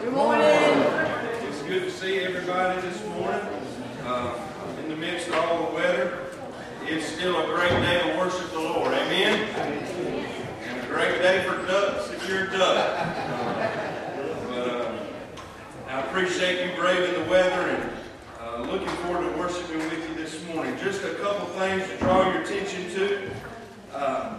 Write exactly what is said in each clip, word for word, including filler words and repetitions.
Good morning. It's good to see everybody this morning. Uh, in the midst of all the weather, it's still a great day to worship the Lord. Amen? And a great day for ducks if you're a duck. Uh, but uh, I appreciate you braving the weather and uh, looking forward to worshiping with you this morning. Just a couple things to draw your attention to. Uh,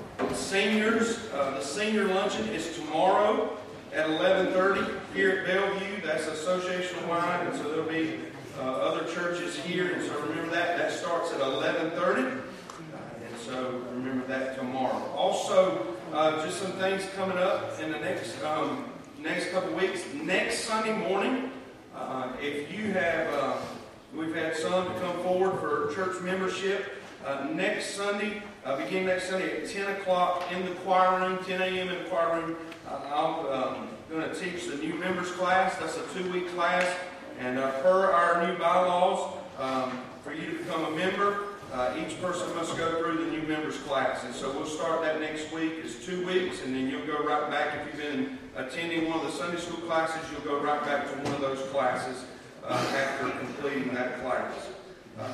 seniors, uh, the senior luncheon is tomorrow at eleven thirty here at Bellevue. That's association-wide, and so there'll be uh, other churches here. And so remember that. That starts at eleven thirty. Uh, and so remember that tomorrow. Also, uh, just some things coming up in the next um, next couple weeks. Next Sunday morning, uh, if you have, uh, we've had some to come forward for church membership. Uh, next Sunday, uh, beginning next Sunday at ten o'clock in the choir room, ten a.m. in the choir room, uh, I'm um, going to teach the new members class. That's a two-week class. And uh, per our new bylaws, um, for you to become a member, uh, each person must go through the new members class. And so we'll start that next week. It's two weeks, and then you'll go right back. If you've been attending one of the Sunday school classes, you'll go right back to one of those classes uh, after completing that class. Uh,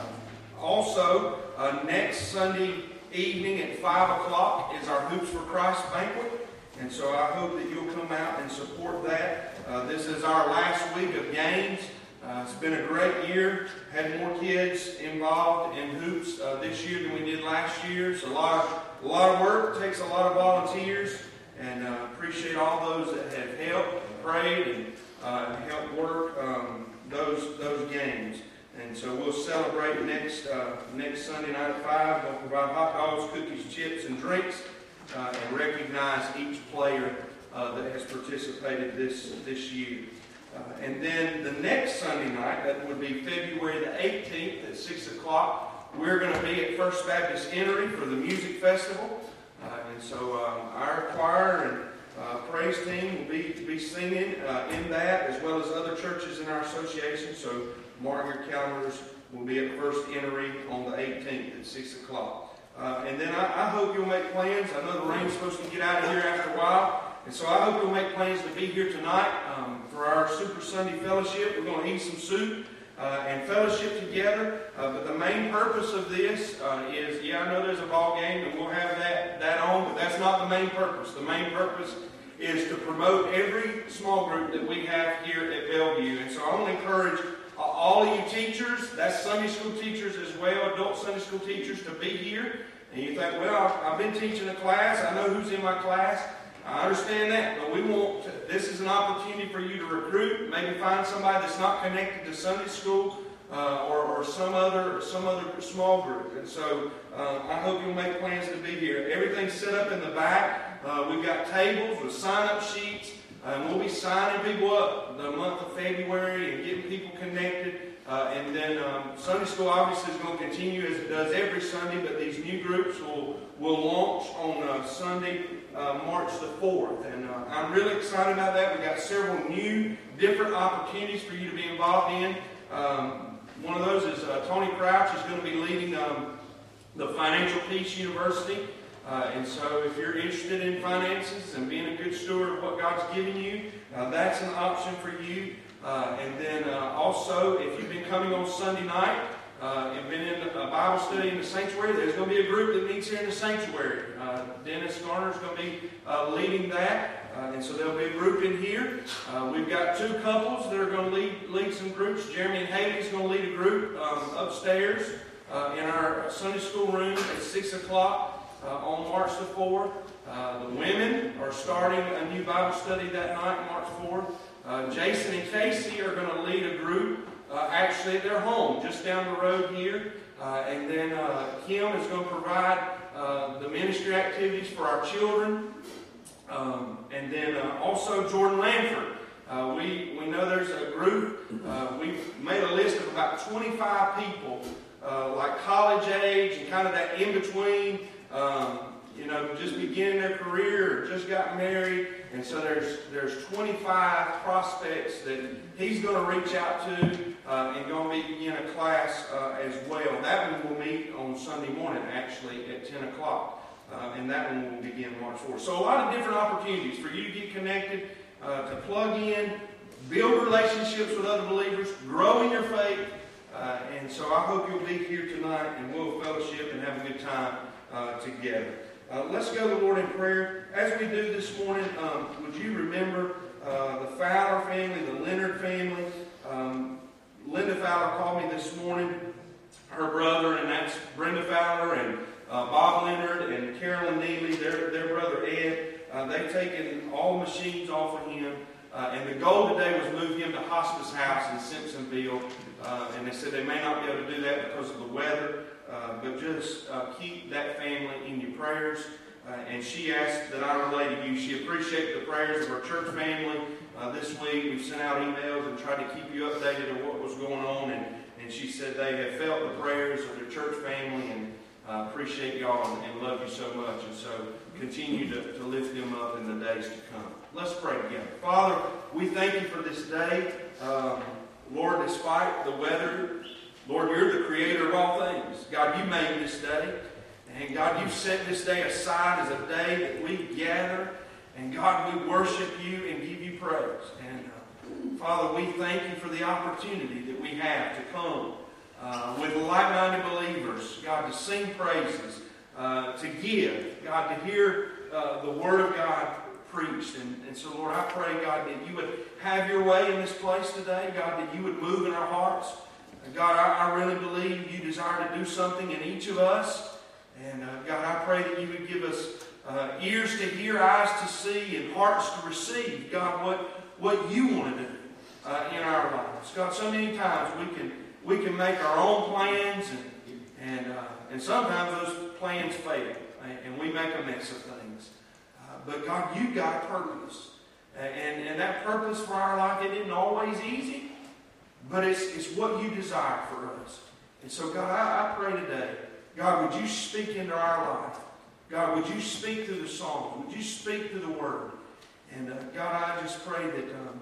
Also, uh, next Sunday evening at five o'clock is our Hoops for Christ banquet. And so I hope that you'll come out and support that. Uh, this is our last week of games. Uh, it's been a great year. Had more kids involved in hoops uh, this year than we did last year. It's a lot of, a lot of work. It takes a lot of volunteers. And uh, appreciate all those that have helped, prayed, and uh, helped work um, those, those games. And so we'll celebrate next uh, next Sunday night at five. We'll provide hot dogs, cookies, chips, and drinks, uh, and recognize each player uh, that has participated this this year. Uh, and then the next Sunday night, that would be February the eighteenth at six o'clock, we're going to be at First Baptist Entry for the music festival. Uh, and so um, our choir and uh, praise team will be to be singing uh, in that, as well as other churches in our association. So mark your calendars. We'll be at First Entry on the eighteenth at six o'clock. Uh, and then I, I hope you'll make plans. I know the rain's supposed to get out of here after a while. And so I hope you'll make plans to be here tonight um, for our Super Sunday Fellowship. We're going to eat some soup uh, and fellowship together. Uh, but the main purpose of this uh, is, yeah, I know there's a ball game and we'll have that, that on, but that's not the main purpose. The main purpose is to promote every small group that we have here at Bellevue. And so I want to encourage all of you teachers, that's Sunday school teachers as well, adult Sunday school teachers, to be here. And you think, well, I've been teaching a class. I know who's in my class. I understand that. But we want to, this is an opportunity for you to recruit, maybe find somebody that's not connected to Sunday school uh, or, or some other some other small group. And so uh, I hope you'll make plans to be here. Everything's set up in the back. Uh, we've got tables with sign-up sheets. Um, we'll be signing people up the month of February and getting people connected. Uh, and then um, Sunday school obviously is going to continue as it does every Sunday, but these new groups will, will launch on uh, Sunday, uh, March the fourth. And uh, I'm really excited about that. We've got several new, different opportunities for you to be involved in. Um, one of those is uh, Tony Crouch is going to be leading um, the Financial Peace University. Uh, and so if you're interested in finances and being a good steward of what God's given you, uh, that's an option for you. Uh, and then uh, also, if you've been coming on Sunday night uh, and been in a Bible study in the sanctuary, there's going to be a group that meets here in the sanctuary. Uh, Dennis Garner is going to be uh, leading that. Uh, and so there'll be a group in here. Uh, we've got two couples that are going to lead, lead some groups. Jeremy and Haley is going to lead a group um, upstairs uh, in our Sunday school room at six o'clock. Uh, on March the fourth. Uh, the women are starting a new Bible study that night, March fourth. Uh, Jason and Casey are going to lead a group uh, actually at their home, just down the road here. Uh, and then uh, Kim is going to provide uh, the ministry activities for our children. Um, and then uh, also Jordan Lanford. Uh, we, we know there's a group. Uh, we've made a list of about twenty-five people, uh, like college age and kind of that in-between. Um, you know, just beginning their career or just got married. And so there's there's twenty-five prospects that he's going to reach out to uh, and going to be in a class uh, as well. That one will meet on Sunday morning, actually, at ten o'clock. Uh, and that one will begin March fourth. So a lot of different opportunities for you to get connected, uh, to plug in, build relationships with other believers, grow in your faith. Uh, and so I hope you'll be here tonight and we'll fellowship and have a good time uh, together. Uh, let's go to the Lord in prayer. As we do this morning, um, would you remember uh, the Fowler family, the Leonard family? Um, Linda Fowler called me this morning, her brother, and that's Brenda Fowler and uh, Bob Leonard and Carolyn Neely, their, their brother Ed. Uh, they've taken all machines off of him. Uh, and the goal today was move him to hospice house in Simpsonville. Uh, and they said they may not be able to do that because of the weather. Uh, but just uh, keep that family in your prayers. Uh, and she asked that I relay to you. She appreciated the prayers of our church family uh, this week. We've sent out emails and tried to keep you updated on what was going on. And, and she said they have felt the prayers of their church family and uh, appreciate y'all and, and love you so much. And so continue to, to lift them up in the days to come. Let's pray together. Father, we thank you for this day. Um, Lord, despite the weather, Lord, you're the creator of all things. God, you made this day. And God, you set this day aside as a day that we gather. And God, we worship you and give you praise. And uh, Father, we thank you for the opportunity that we have to come uh, with like-minded believers. God, to sing praises, uh, to give. God, to hear uh, the Word of God preached. And, and so, Lord, I pray, God, that you would have your way in this place today. God, that you would move in our hearts. And God, I, I really believe you desire to do something in each of us. And uh, God, I pray that you would give us uh, ears to hear, eyes to see, and hearts to receive, God, what, what you want to do uh, in our lives. God, so many times we can we can make our own plans, and and, uh, and sometimes those plans fail, and we make a mess of things. But God, you got purpose. And, and that purpose for our life, it isn't always easy, but it's, it's what you desire for us. And so, God, I, I pray today, God, would you speak into our life? God, would you speak through the songs? Would you speak through the Word? And uh, God, I just pray that, um,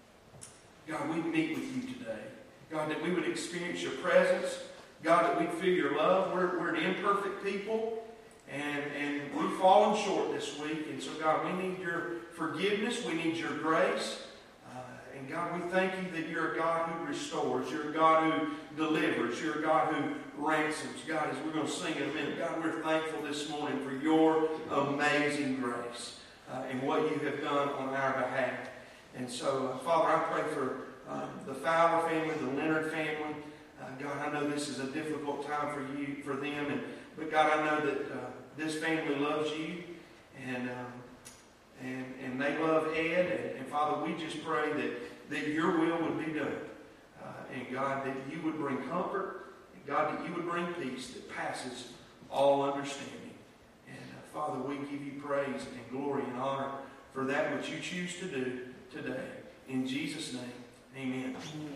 God, we'd meet with you today. God, that we would experience your presence. God, that we'd feel your love. We're, we're an imperfect people. And, and we've fallen short this week. And so, God, we need your forgiveness. We need your grace. Uh, and, God, we thank you that you're a God who restores. You're a God who delivers. You're a God who ransoms. God, as we're going to sing in a minute, God, we're thankful this morning for your amazing grace uh, and what you have done on our behalf. And so, uh, Father, I pray for uh, the Fowler family, the Leonard family. Uh, God, I know this is a difficult time for you, for them. And But, God, I know that uh, this family loves you, and um, and and they love Ed, and, and Father, we just pray that, that your will would be done, uh, and God, that you would bring comfort, and God, that you would bring peace that passes all understanding. And uh, Father, we give you praise and glory and honor for that which you choose to do today. In Jesus' name, amen. Amen.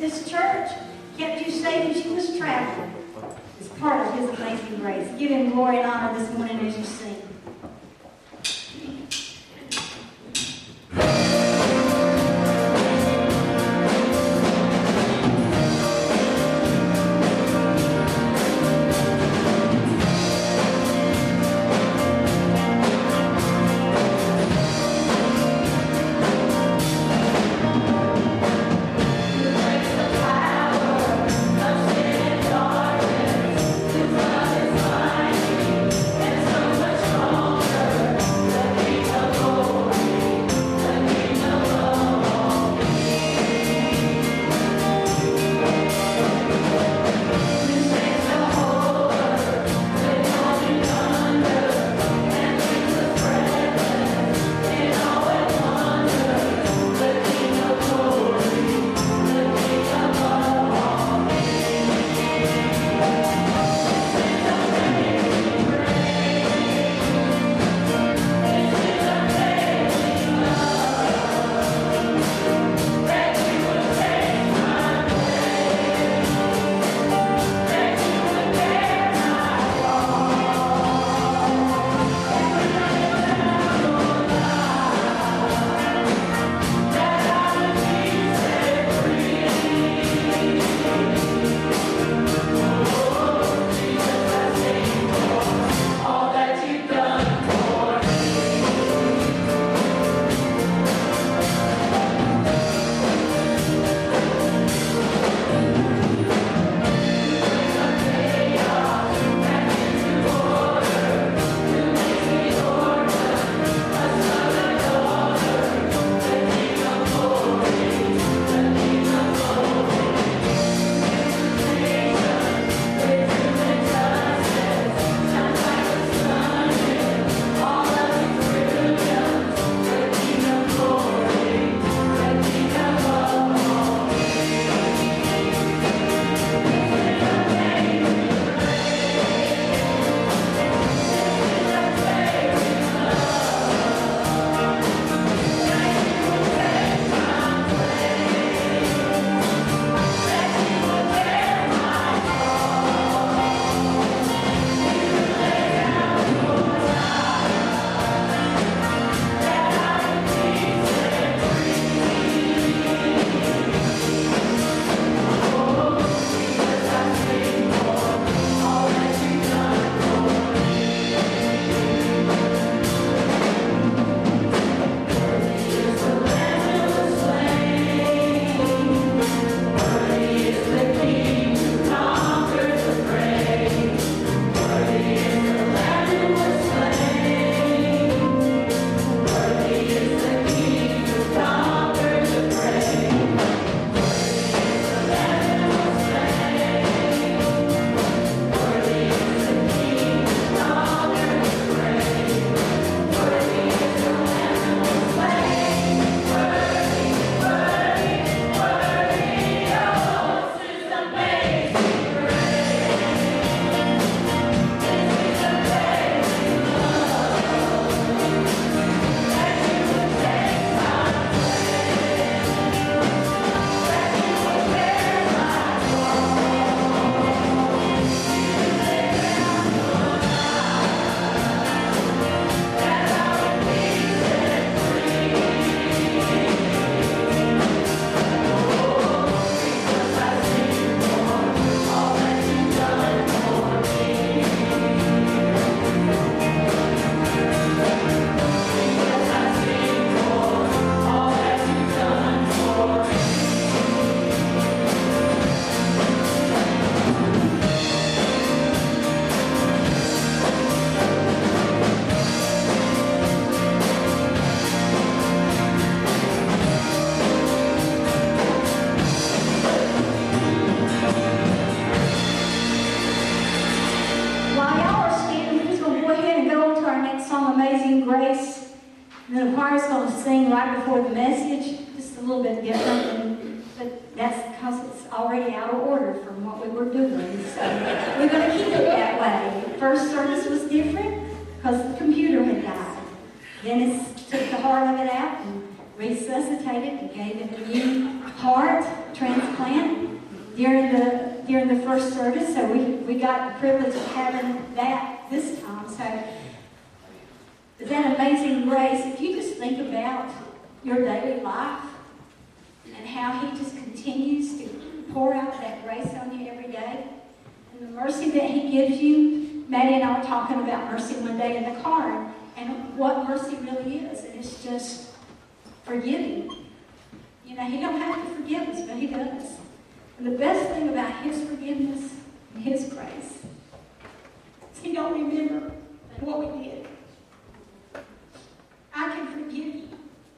this church, kept you safe as you was traveling. It's part of His amazing grace. Give Him glory and honor this morning as you sing. And then the choir's going to sing right before the message, just a little bit different, and, but that's because it's already out of order from what we were doing. So we're going to keep it that way. First service was different because the computer had died. Dennis took the heart of it out and resuscitated and gave it a new heart transplant. during the during the first service, so we, we got the privilege of having that this time. So, but that amazing grace, if you just think about your daily life and how He just continues to pour out that grace on you every day, and the mercy that He gives you. Maddie and I were talking about mercy one day in the car, and what mercy really is, and it's just forgiving. You know, He don't have to forgive us, but He does. And the best thing about His forgiveness and His grace is He don't remember what we did. I can forgive you,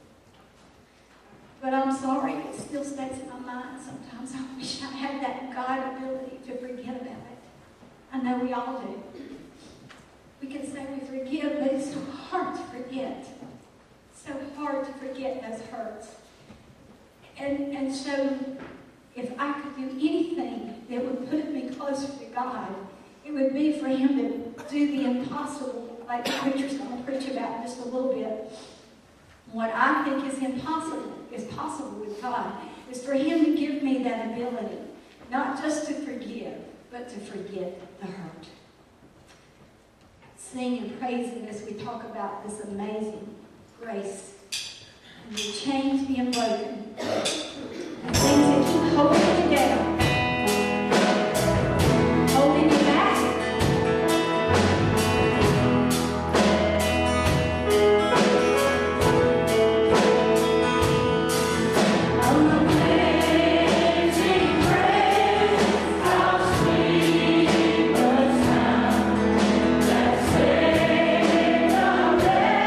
but I'm sorry, it still stays in my mind. Sometimes I wish I had that God ability to forget about it. I know we all do. We can say we forgive, but it's so hard to forget. So hard to forget those hurts. And, and so, if I could do anything that would put me closer to God, it would be for Him to do the impossible, like the preacher's going to preach about in just a little bit. What I think is impossible, is possible with God, is for Him to give me that ability, not just to forgive, but to forget the hurt. Sing and praise Him as we talk about this amazing grace. And the chains being broken. And things that keep holding you down. Holding you back. Amazing grace, how sweet the sound that saved a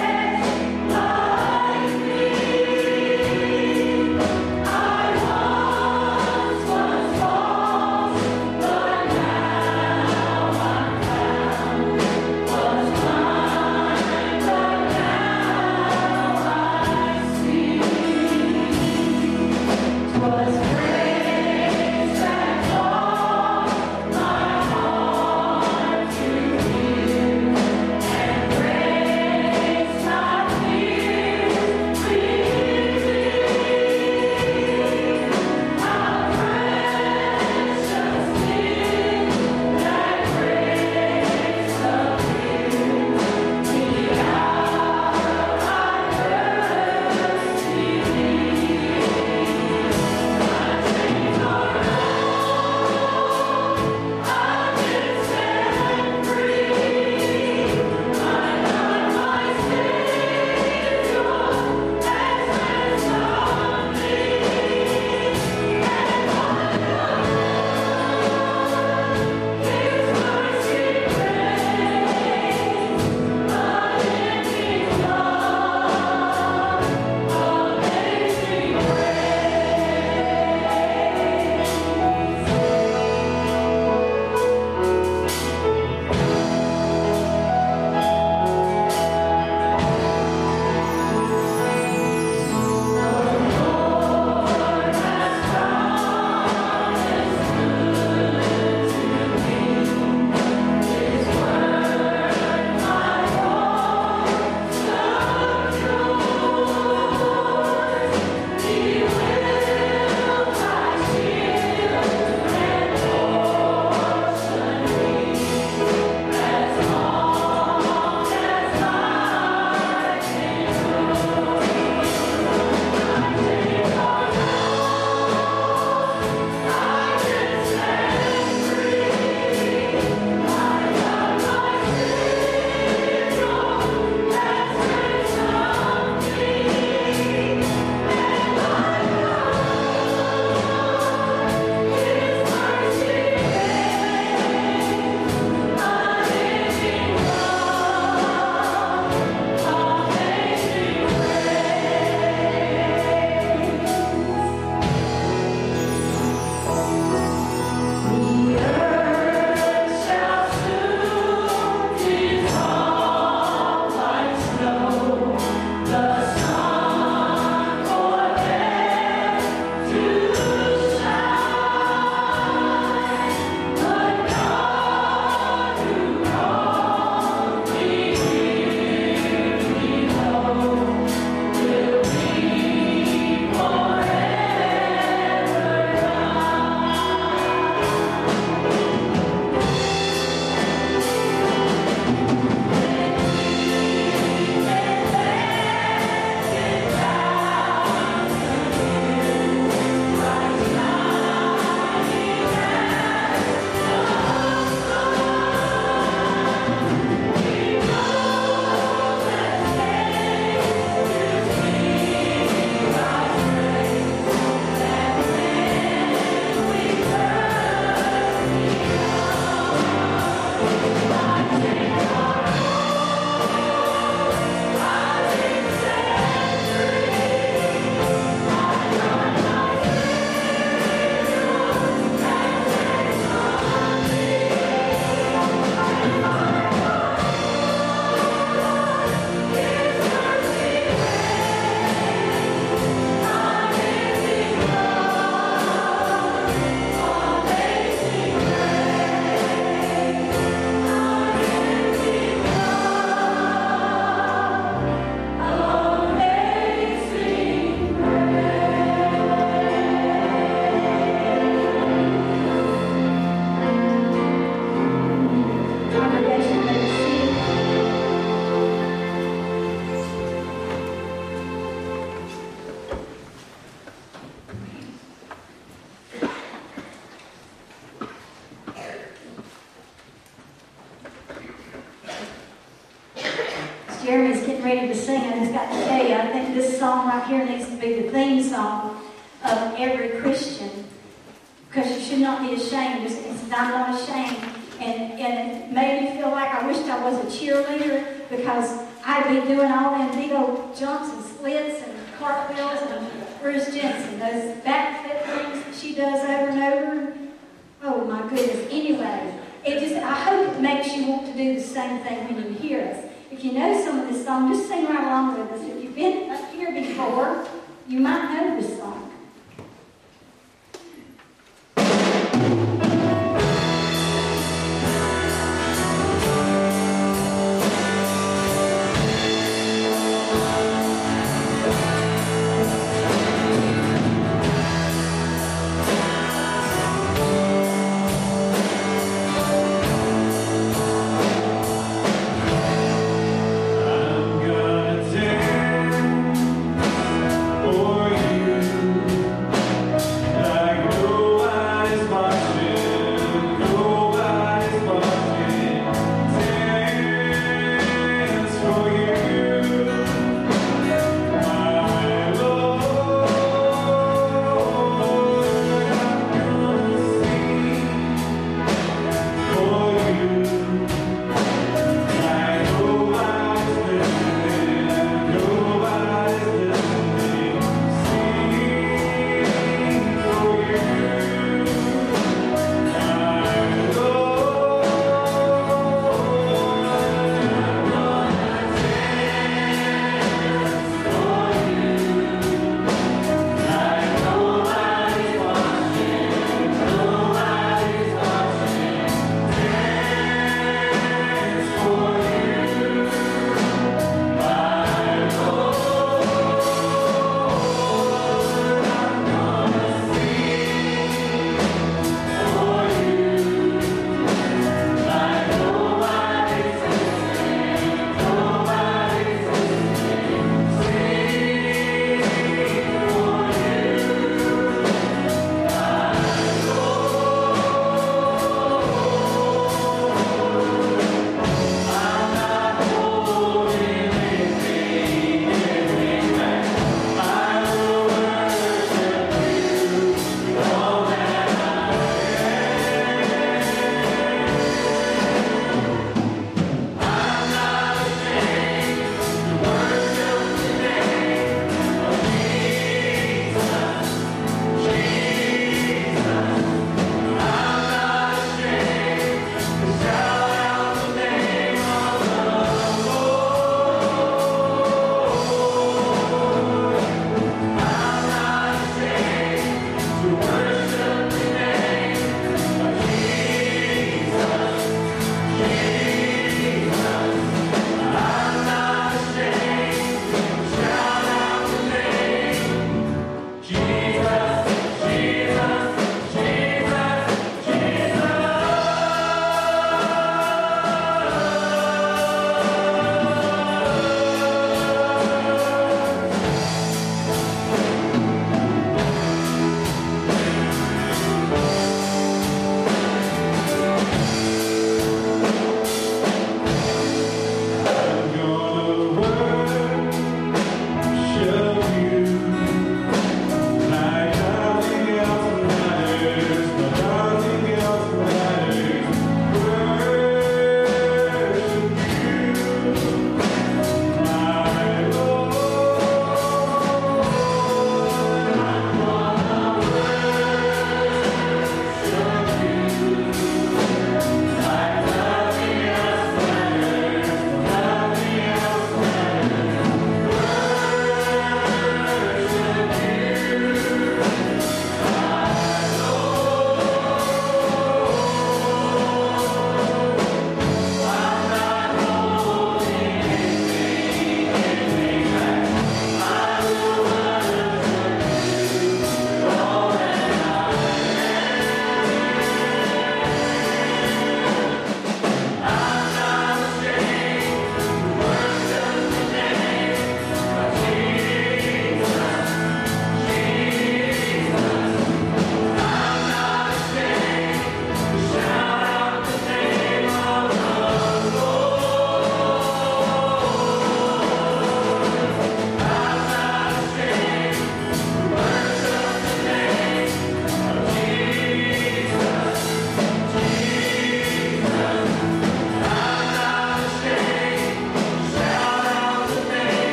wretch like me. I Jeremy's getting ready to sing, I just got to tell you, I think this song right here needs to be the theme song of every Christian. Because you should not be ashamed. It's, it's I'm not ashamed. And, and it made me feel like I wished I was a cheerleader, because I'd be doing all them big old jumps and splits and cartwheels and Bruce Jensen, those backflip things that she does over and over. Oh my goodness. Anyway, it just, I hope it makes you want to do the same thing when you hear us. If you know some of this song, just sing right along with us. If you've been up here before, you might know this song. I'm gonna dance for you.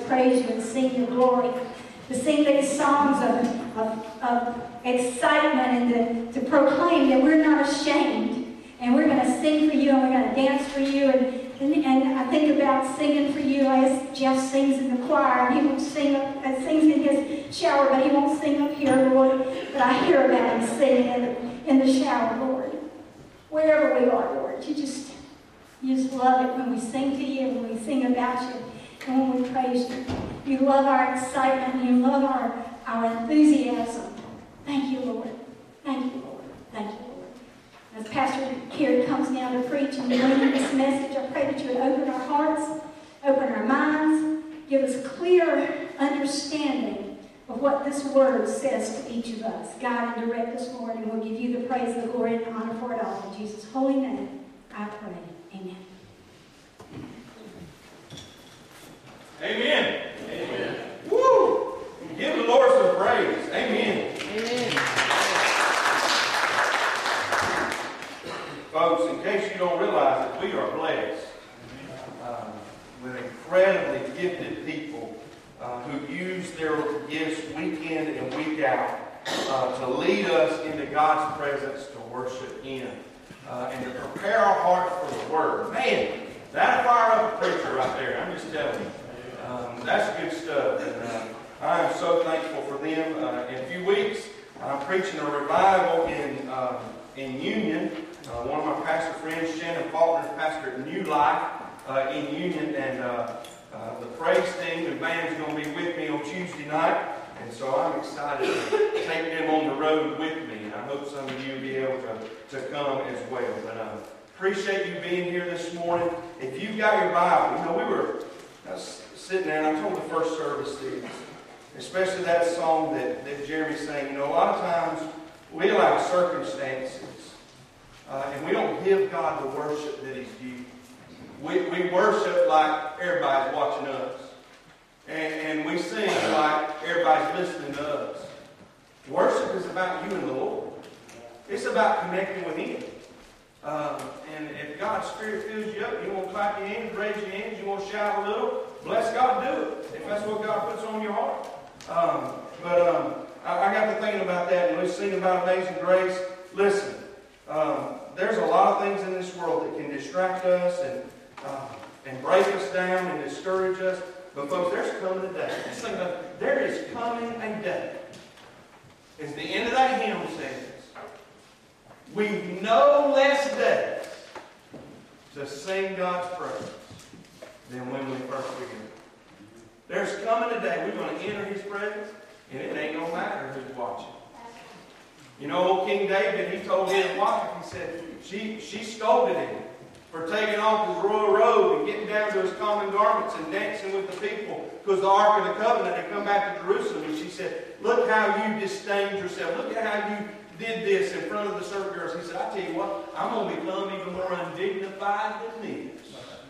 praise you and sing your glory. To sing these songs of, of, of excitement and to, to proclaim that we're not ashamed. And we're going to sing for you and we're going to dance for you. And, and, and I think about singing for you as Jeff sings in the choir. And he won't sing up, uh, sings in his shower, but he won't sing up here, Lord. But I hear about him singing in the, in the shower, Lord. Wherever we are, Lord, you just, you just love it when we sing to you, when we sing about you, and when we praise you. You love our excitement. You love our, our enthusiasm. Thank you, Lord. Thank you, Lord. Thank you, Lord. As Pastor Kerry comes now to preach and bring this message, I pray that you would open our hearts, open our minds, give us clear understanding of what this word says to each of us. Guide and direct us, Lord, and we'll give you the praise, the glory, and the honor for it all. In Jesus' holy name, I pray. Amen. Amen. Amen. Woo! Give the Lord some praise. Amen. Amen. Folks, in case you don't realize it, we are blessed uh, with incredibly gifted people uh, who use their gifts week in and week out uh, to lead us into God's presence to worship Him uh, and to prepare our hearts for the Word. Man, that'll fire up a preacher right there. I'm just telling you. Um, that's good stuff. And uh, I am so thankful for them. Uh, in a few weeks, I'm preaching a revival in um, in Union. Uh, one of my pastor friends, Shannon Faulkner, is pastor at New Life uh, in Union, and uh, uh, the praise team and band is going to be with me on Tuesday night, and so I'm excited to take them on the road with me, and I hope some of you will be able to, to come as well. But uh, appreciate you being here this morning. If you've got your Bible, you know, we were I was sitting there, and I told the first service this, especially that song that, that Jeremy sang. You know, a lot of times we allow circumstances Uh, and we don't give God the worship that He's due. We, we worship like everybody's watching us. And, and we sing like everybody's listening to us. Worship is about you and the Lord. It's about connecting with Him. Um, and if God's Spirit fills you up, you want to clap your hands, raise your hands, you want to shout a little, bless God, do it. If that's what God puts on your heart. Um, but um, I, I got to thinking about that, and we sing about Amazing Grace. Listen. Um, there's a lot of things in this world that can distract us and uh, and break us down and discourage us. But folks, there's coming a day. Let's think about it. There is coming a day. As the end of that hymn says, we've no less days to sing God's praise than when we first began. There's coming a day we're going to enter His presence, and it ain't going to matter who's watching. You know, old King David, he told his wife, he said, she, she scolded him for taking off his royal robe and getting down to his common garments and dancing with the people because the Ark of the Covenant had come back to Jerusalem. And she said, look how you disdained yourself. Look at how you did this in front of the servant girls. He said, I tell you what, I'm going to become even more undignified than this.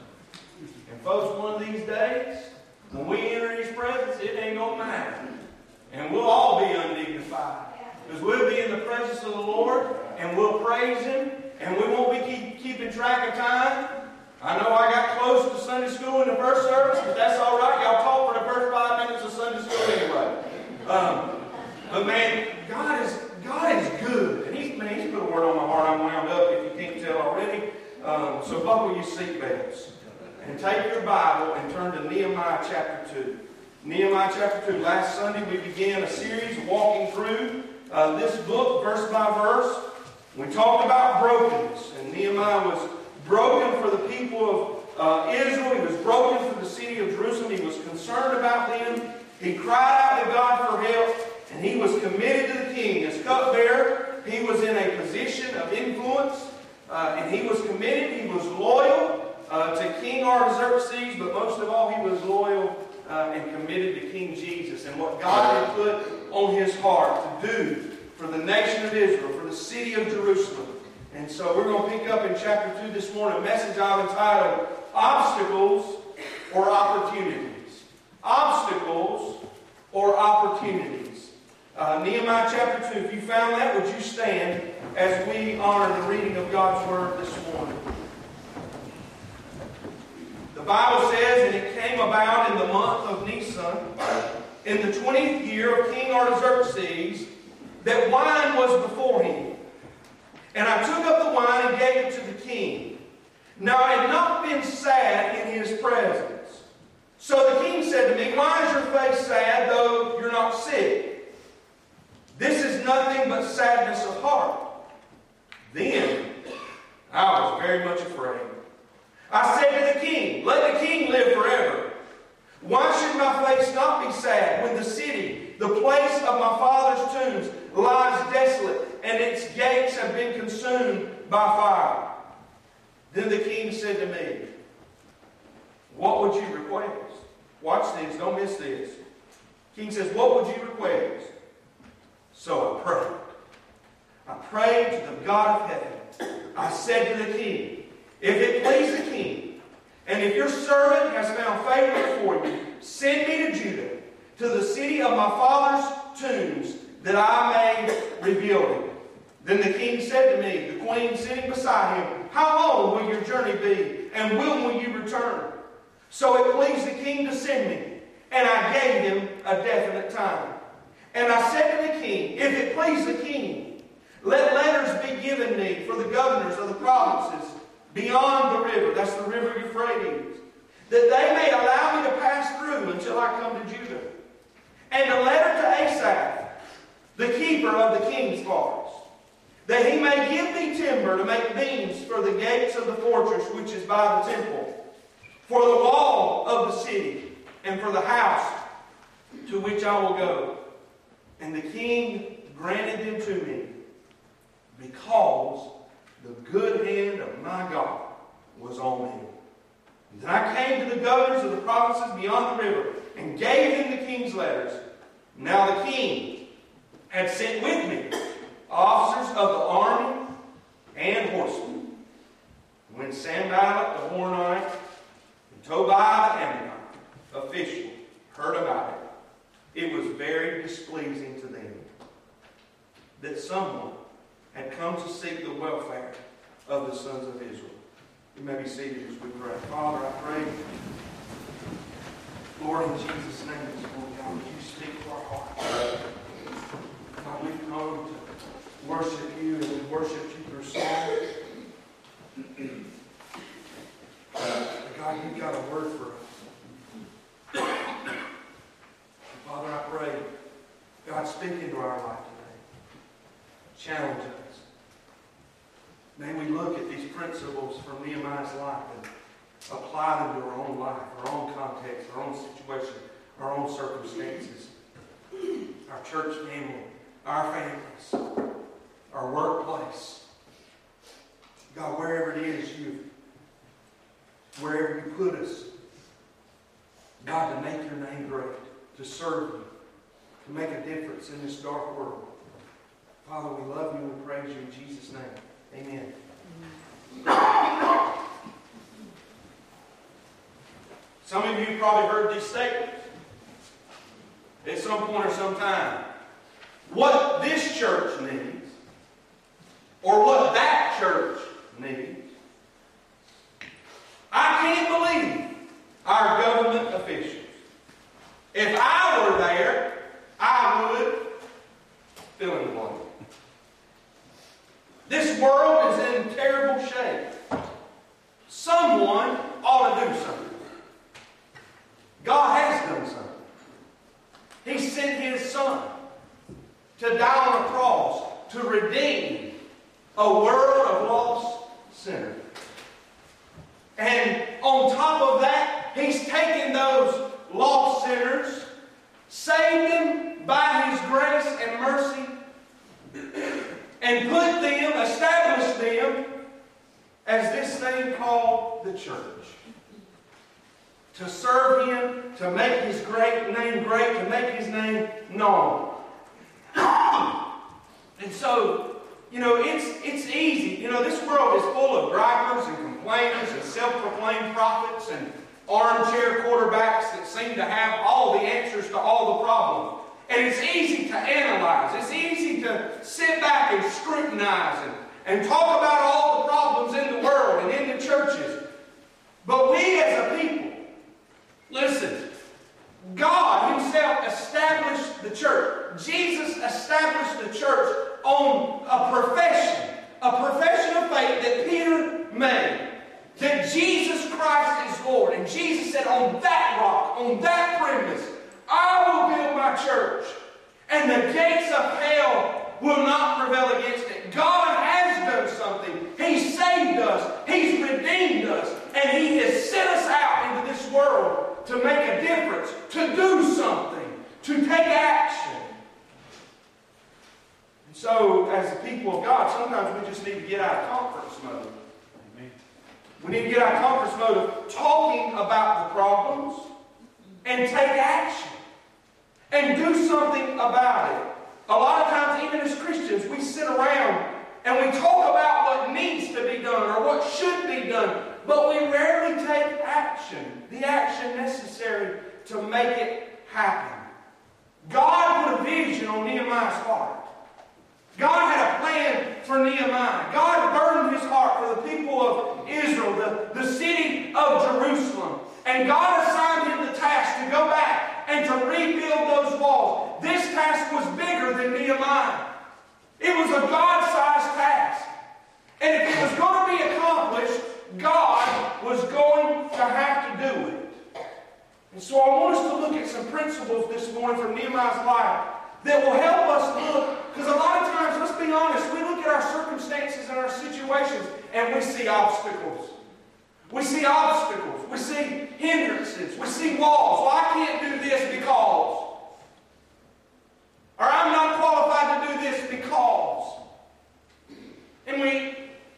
And folks, one of these days, when we enter His presence, it ain't going to matter. And we'll all be undignified. Because we'll be in the presence of the Lord, and we'll praise Him, and we won't be keep, keeping track of time. I know I got close to Sunday school in the first service, but that's all right. Y'all talk for the first five minutes of Sunday school anyway. Um, but man, God is God is good. And He's, man, He's put a word on my heart. I'm wound up, if you can't tell already. Um, so buckle your seatbelts. And take your Bible and turn to Nehemiah chapter two. Nehemiah chapter two. Last Sunday we began a series walking through Uh, this book, verse by verse. We talked about brokenness, and Nehemiah was broken for the people of uh, Israel. He was broken for the city of Jerusalem. He was concerned about them. He cried out to God for help, and he was committed to the king. As cupbearer, he was in a position of influence, uh, and he was committed. He was loyal uh, to King Artaxerxes, but most of all, he was loyal uh, and committed to King Jesus and what God had put on his heart to do for the nation of Israel, for the city of Jerusalem. And so we're going to pick up in chapter two this morning, a message I've entitled, Obstacles or Opportunities. Obstacles or Opportunities. Uh, Nehemiah chapter two, if you found that, would you stand as we honor the reading of God's Word this morning? The Bible says, and it came about in the month of Nisan, in the twentieth year of King Artaxerxes, that wine was before him. And I took up the wine and gave it to the king. Now I had not been sad in his presence. So the king said to me, why is your face sad, though you're not sick? This is nothing but sadness of heart. Then I was very much afraid. I said to the king, let the king live forever. Why should my face not be sad when the city, the place of my father's tombs, lies desolate and its gates have been consumed by fire? Then the king said to me, what would you request? Watch this, don't miss this. King says, what would you request? So I prayed. I prayed to the God of heaven. I said to the king, if it please the king, and if your servant has found favor before you, send me to Judah, to the city of my father's tombs, that I may rebuild it. Then the king said to me, the queen sitting beside him, how long will your journey be, and when will you return? So it pleased the king to send me, and I gave him a definite time. And I said to the king, if it please the king, let letters be given me for the governors of the provinces beyond the river, that's the river Euphrates, that they may allow me to pass through until I come to Judah. And a letter to Asaph, the keeper of the king's forest, that he may give me timber to make beams for the gates of the fortress which is by the temple, for the wall of the city, and for the house to which I will go. And the king granted them to me, because the good hand of my God was on him. And then I came to the governors of the provinces beyond the river, and gave them the king's letters. Now the king had sent with me officers of the army and horsemen. When Sanballat the Horonite and Tobiah the Ammonite official heard about it, it was very displeasing to them that someone had come to seek the welfare of the sons of Israel. You may be seated as we pray. Father, I pray, Lord, in Jesus' name this morning, God, would you speak to our hearts? God, we've come to worship you, and we worship you through song. God, you've got a word for us. Father, I pray, God, speak into our life today. Challenge us. May we look at these principles from Nehemiah's life and apply them to our own life, our own context, our own situation, our own circumstances, our church family, our families, our workplace. God, wherever it is you, wherever you put us, God, to make your name great, to serve you, to make a difference in this dark world. Father, we love you and we praise you in Jesus' name. Amen. Some of you probably heard these statements at some point or some time. What this church needs, or what that church needs. I can't believe our government officials. If I were there, I would fill in the blank. This world is in terrible shape. Someone ought to do something. God has done something. He sent His Son to die on a cross to redeem a world of lost sinners. And on top of that, He's taken those lost sinners, saved them by His grace and mercy, and put them, established them as this thing called the church. To serve Him, to make His great name great, to make His name known. And so, you know, it's it's easy. You know, this world is full of gripers and complainers and self-proclaimed prophets and armchair quarterbacks that seem to have all the answers to all the problems. And it's easy to analyze. It's easy to sit back and scrutinize and, and talk about all the problems in the world and in the churches. But we as a people, Lord. And Jesus said, on that rock, on that premise, I will build my church. And the gates of hell will not prevail against it. God has done something. He saved us. He's redeemed us. And He has sent us out into this world to make a difference, to do something, to take action. And so, as the people of God, sometimes we just need to get out of conference mode. Amen. We need to get out of conference mode of talking about the problems and take action and do something about it. A lot of times, even as Christians, we sit around and we talk about what needs to be done or what should be done, but we rarely take action, the action necessary to make it happen. God put a vision on Nehemiah's heart. God had a plan for Nehemiah. God burdened his heart for the people of Israel, the, the city of Jerusalem. And God assigned him the task to go back and to rebuild those walls. This task was bigger than Nehemiah. It was a God-sized task. And if it was going to be accomplished, God was going to have to do it. And so I want us to look at some principles this morning from Nehemiah's life that will help us look, because a lot of times, let's be honest, we look at our circumstances and our situations and we see obstacles. We see obstacles. We see hindrances. We see walls. Well, I can't do this because. Or I'm not qualified to do this because. And we,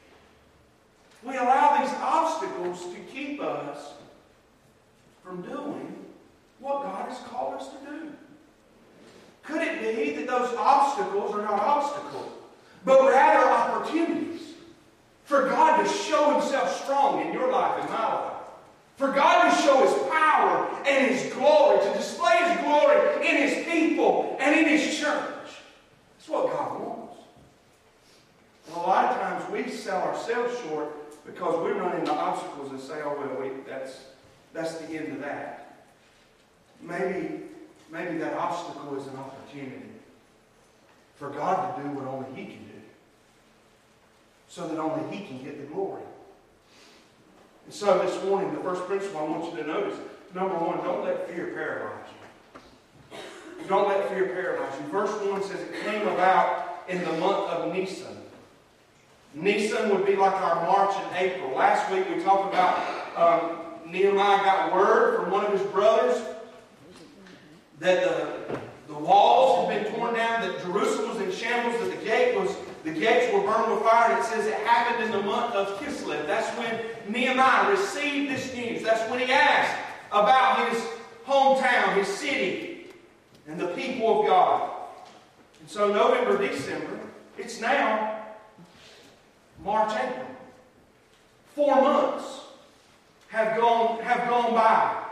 we allow these obstacles to keep us from doing what God has called us to do. Could it be that those obstacles are not obstacles, but rather opportunities for God to show Himself strong in your life and my life? For God to show His power and His glory, to display His glory in His people and in His church. That's what God wants. And a lot of times we sell ourselves short because we run into obstacles and say, oh, well, wait, that's, that's the end of that. Maybe, maybe that obstacle is an opportunity for God to do what only He can do, so that only He can get the glory. And so this morning, the first principle I want you to notice, number one, don't let fear paralyze you. Don't let fear paralyze you. Verse one says it came about in the month of Nisan. Nisan would be like our March and April. Last week we talked about um, Nehemiah got word from one of his brothers that the, the walls had been torn down, that Jerusalem was in shambles, that the gate was the gates were burned with fire, and it says it happened in the month of Kislev. That's when Nehemiah received this news. That's when he asked about his hometown, his city, and the people of God. And so November, December, it's now March, April. Four months have gone, have gone by.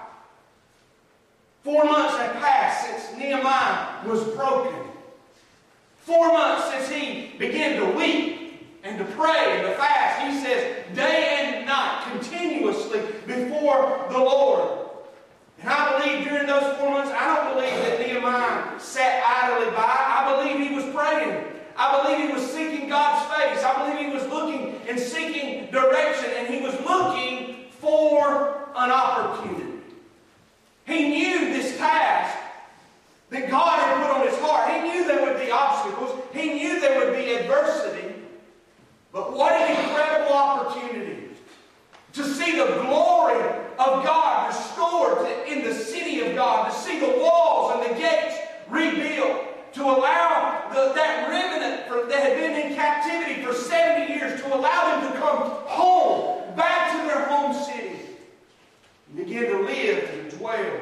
Four months have passed since Nehemiah was broken. Four months since he began to weep and to pray and to fast. He says day and night continuously before the Lord. And I believe during those four months, I don't believe that Nehemiah sat idly by. I believe he was praying. I believe he was seeking God's face. I believe he was looking and seeking direction, and he was looking for an opportunity. He knew this task that God had put on his heart. He knew there would be obstacles. He knew there would be adversity. But what an incredible opportunity to see the glory of God restored in the city of God, to see the walls and the gates rebuilt, to allow the, that remnant for, that had been in captivity for seventy years, to allow them to come home, back to their home city, and begin to live and dwell,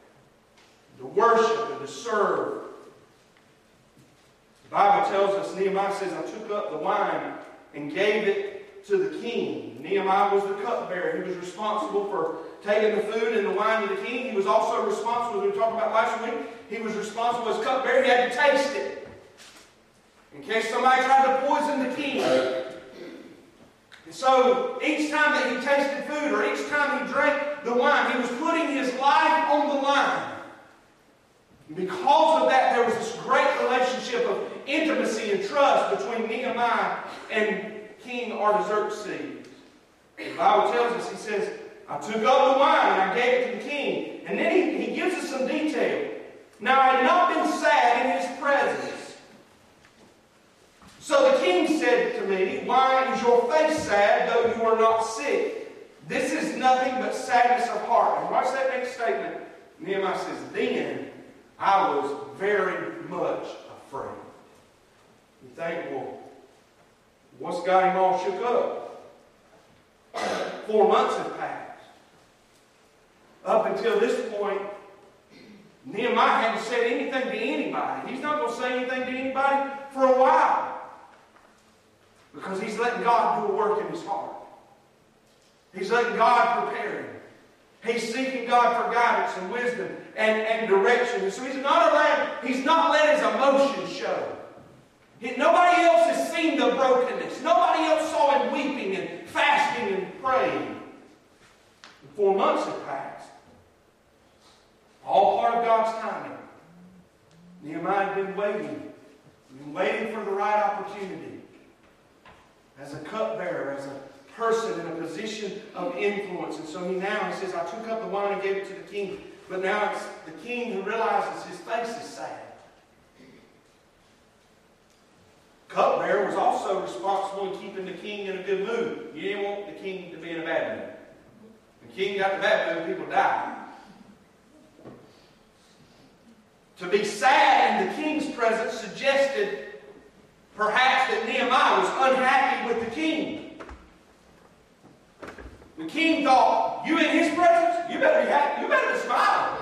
to worship and to serve. The Bible tells us, Nehemiah says, I took up the wine and gave it to the king. Nehemiah was the cupbearer. He was responsible for taking the food and the wine to the king. He was also responsible, as we talked about last week, he was responsible as cupbearer. He had to taste it, in case somebody tried to poison the king. And so each time that he tasted food, or each time he drank the wine, he was putting his life on the line. And because of that, there was this great relationship of intimacy and trust between Nehemiah and King Artaxerxes. The Bible tells us, he says, I took up the wine and I gave it to the king. And then he, he gives us some detail. Now I had not been sad in his presence. So the king said to me, why is your face sad, though you are not sick? This is nothing but sadness of heart. And watch that next statement. Nehemiah says, then I was very much afraid. You think, well, what's got him all shook up? Four months have passed. Up until this point, Nehemiah hadn't said anything to anybody. He's not going to say anything to anybody for a while. Because he's letting God do a work in his heart. He's letting God prepare him. He's seeking God for guidance and wisdom and, and direction. And so he's not allowed, he's not let his emotions show. He, nobody else has seen the brokenness. Nobody else saw him weeping and fasting and praying. And four months have passed. All part of God's timing. Nehemiah had been waiting. He'd been waiting for the right opportunity. As a cupbearer, as a person in a position of influence. And so he now, he says, I took up the wine and gave it to the king. But now it's the king who realizes his face is sad. Cupbearer was also responsible in keeping the king in a good mood. You didn't want the king to be in a bad mood. The king got in a bad mood, people died. To be sad in the king's presence suggested perhaps that Nehemiah was unhappy with the king. The king thought, you in his presence? You better be happy. You better be smiling.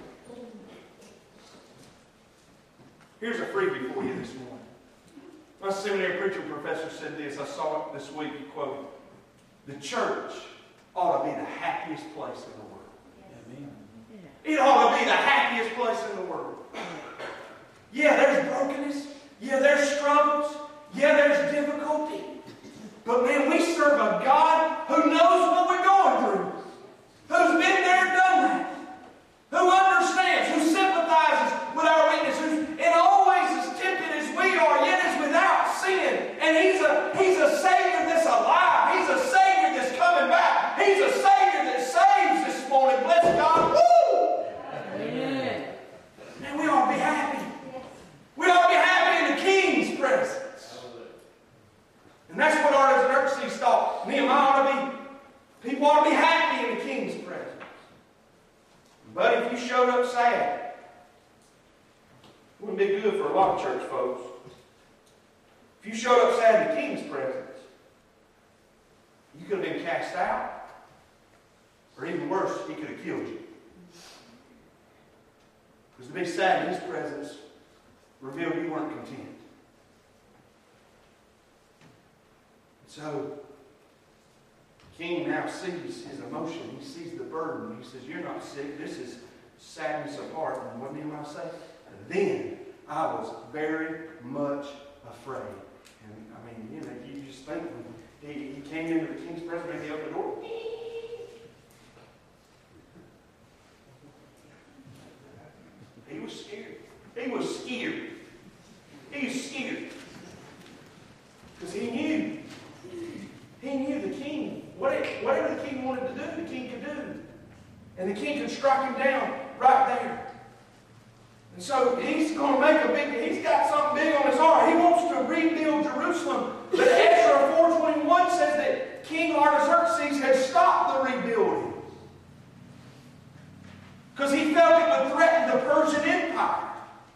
Here's a freebie for you this morning. My seminary preacher professor said this. I saw it this week. He quoted, the church ought to be the happiest place in the world. Amen. It ought to be the happiest place in the world. Yeah, there's brokenness. Yeah, there's struggles. Yeah, there's difficulty. But man, we serve a God who knows what we're going through. Who's been there and done that. Who understands. Who sympathizes with our weakness. Who's in always as tempted as we are, yet is without sin. And He's a, he's a Savior that's alive. He's a Savior that's coming back. He's a Savior that saves this morning. Bless God. Woo! Amen. Man, we ought to be happy. We ought to be happy in the King's presence. And that's what Artaxerxes thought. Nehemiah ought to be, people ought to be happy in the king's presence. But if you showed up sad, it wouldn't be good for a lot of church folks. If you showed up sad in the king's presence, you could have been cast out. Or even worse, he could have killed you. Because to be sad in his presence revealed you weren't content. So, the king now sees his emotion. He sees the burden. He says, you're not sick. This is sadness of heart. And what did Nehemiah say? And then I was very much afraid. And I mean, you know, you just think when he, he came into the king's presence and he opened the door. He was scared. He was scared. He was scared. Because he knew. He knew the king. Whatever the king wanted to do, the king could do. And the king could strike him down right there. And so he's going to make a big, he's got something big on his heart. He wants to rebuild Jerusalem. But Ezra four twenty-one says that King Artaxerxes had stopped the rebuilding. Because he felt it would threaten the Persian Empire.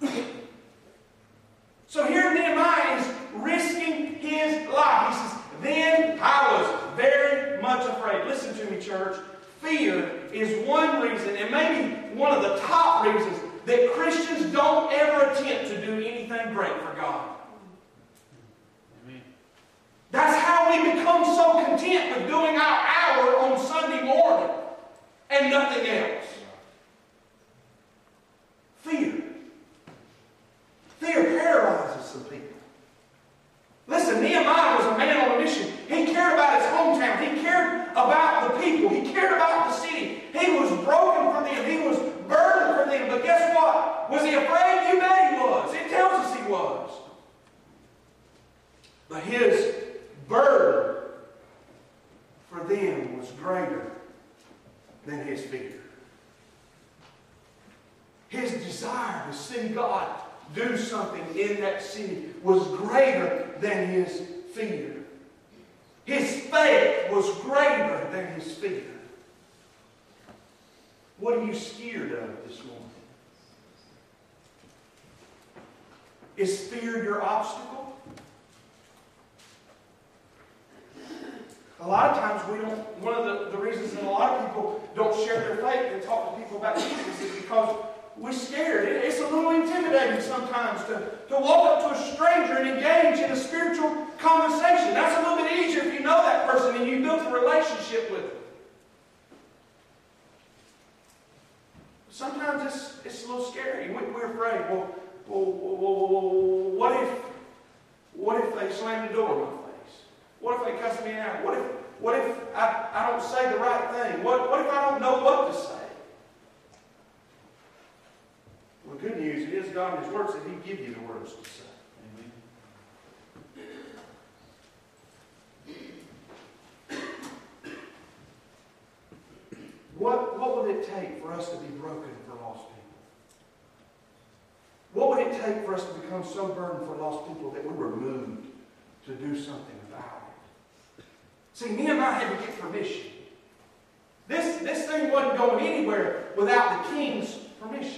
So here Nehemiah is risking his life. He says, then I was very much afraid. Listen to me, church. Fear is one reason, and maybe one of the top reasons, that Christians don't ever attempt to do anything great for God. Amen. That's how we become so content with doing our hour on Sunday morning and nothing else. Fear. Fear paralyzes some people. Listen, Nehemiah was a man on a mission. He cared about his hometown. He cared about the people. He cared about the city. He was broken for them. He was burdened for them. But guess what? Was he afraid? You bet he was. It tells us he was. But his burden for them was greater than his fear. His desire to see God do something in that city was greater than his fear. His faith was greater than his fear. What are you scared of this morning? Is fear your obstacle? A lot of times we don't, one of the, the reasons that a lot of people don't share their faith and talk to people about Jesus is because we're scared. It, it's a little intimidating sometimes to, to walk up to a stranger and engage in a spiritual conversation. That's a little bit easier if you know that person and you built a relationship with them. Sometimes it's, it's a little scary. We, we're afraid. Well, well, well, well, well, what if, what if they slam the door in my face? What if they cuss me out? What if, what if I, I don't say the right thing? What, what if I don't know what to say? Well, the good news is God in His Word said He'd give you the words to say. What, what would it take for us to be broken for lost people? What would it take for us to become so burdened for lost people that we were moved to do something about it? See, Nehemiah had to get permission. This, this thing wasn't going anywhere without the king's permission.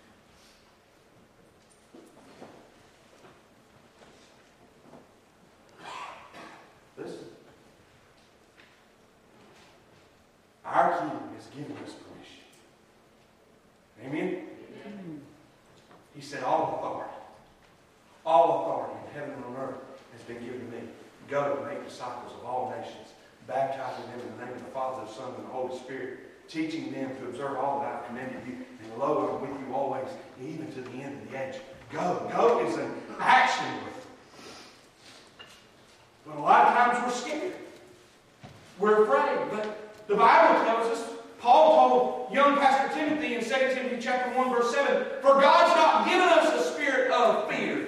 Listen. Our King has given us permission. Amen? Amen? He said, all authority, all authority in heaven and on earth has been given to me. Go and make disciples of all nations, baptizing them in the name of the Father, the Son, and the Holy Spirit, teaching them to observe all that I've commanded you, and lo, I'm with you always, even to the end of the age. Go. Go is an action word. But a lot of times we're scared. We're afraid. But the Bible tells us, Paul told young Pastor Timothy in Second Timothy chapter one, verse seven, for God's not given us a spirit of fear.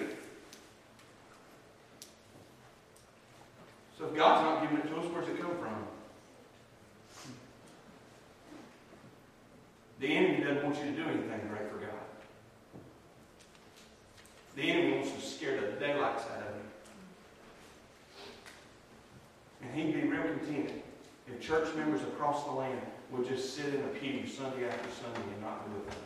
So if God's not giving it to us, where's it come from? The enemy doesn't want you to do anything great for God. The enemy wants to scare the daylights out of you. And he'd be real content if church members across the land would just sit in a pew Sunday after Sunday and not do a thing.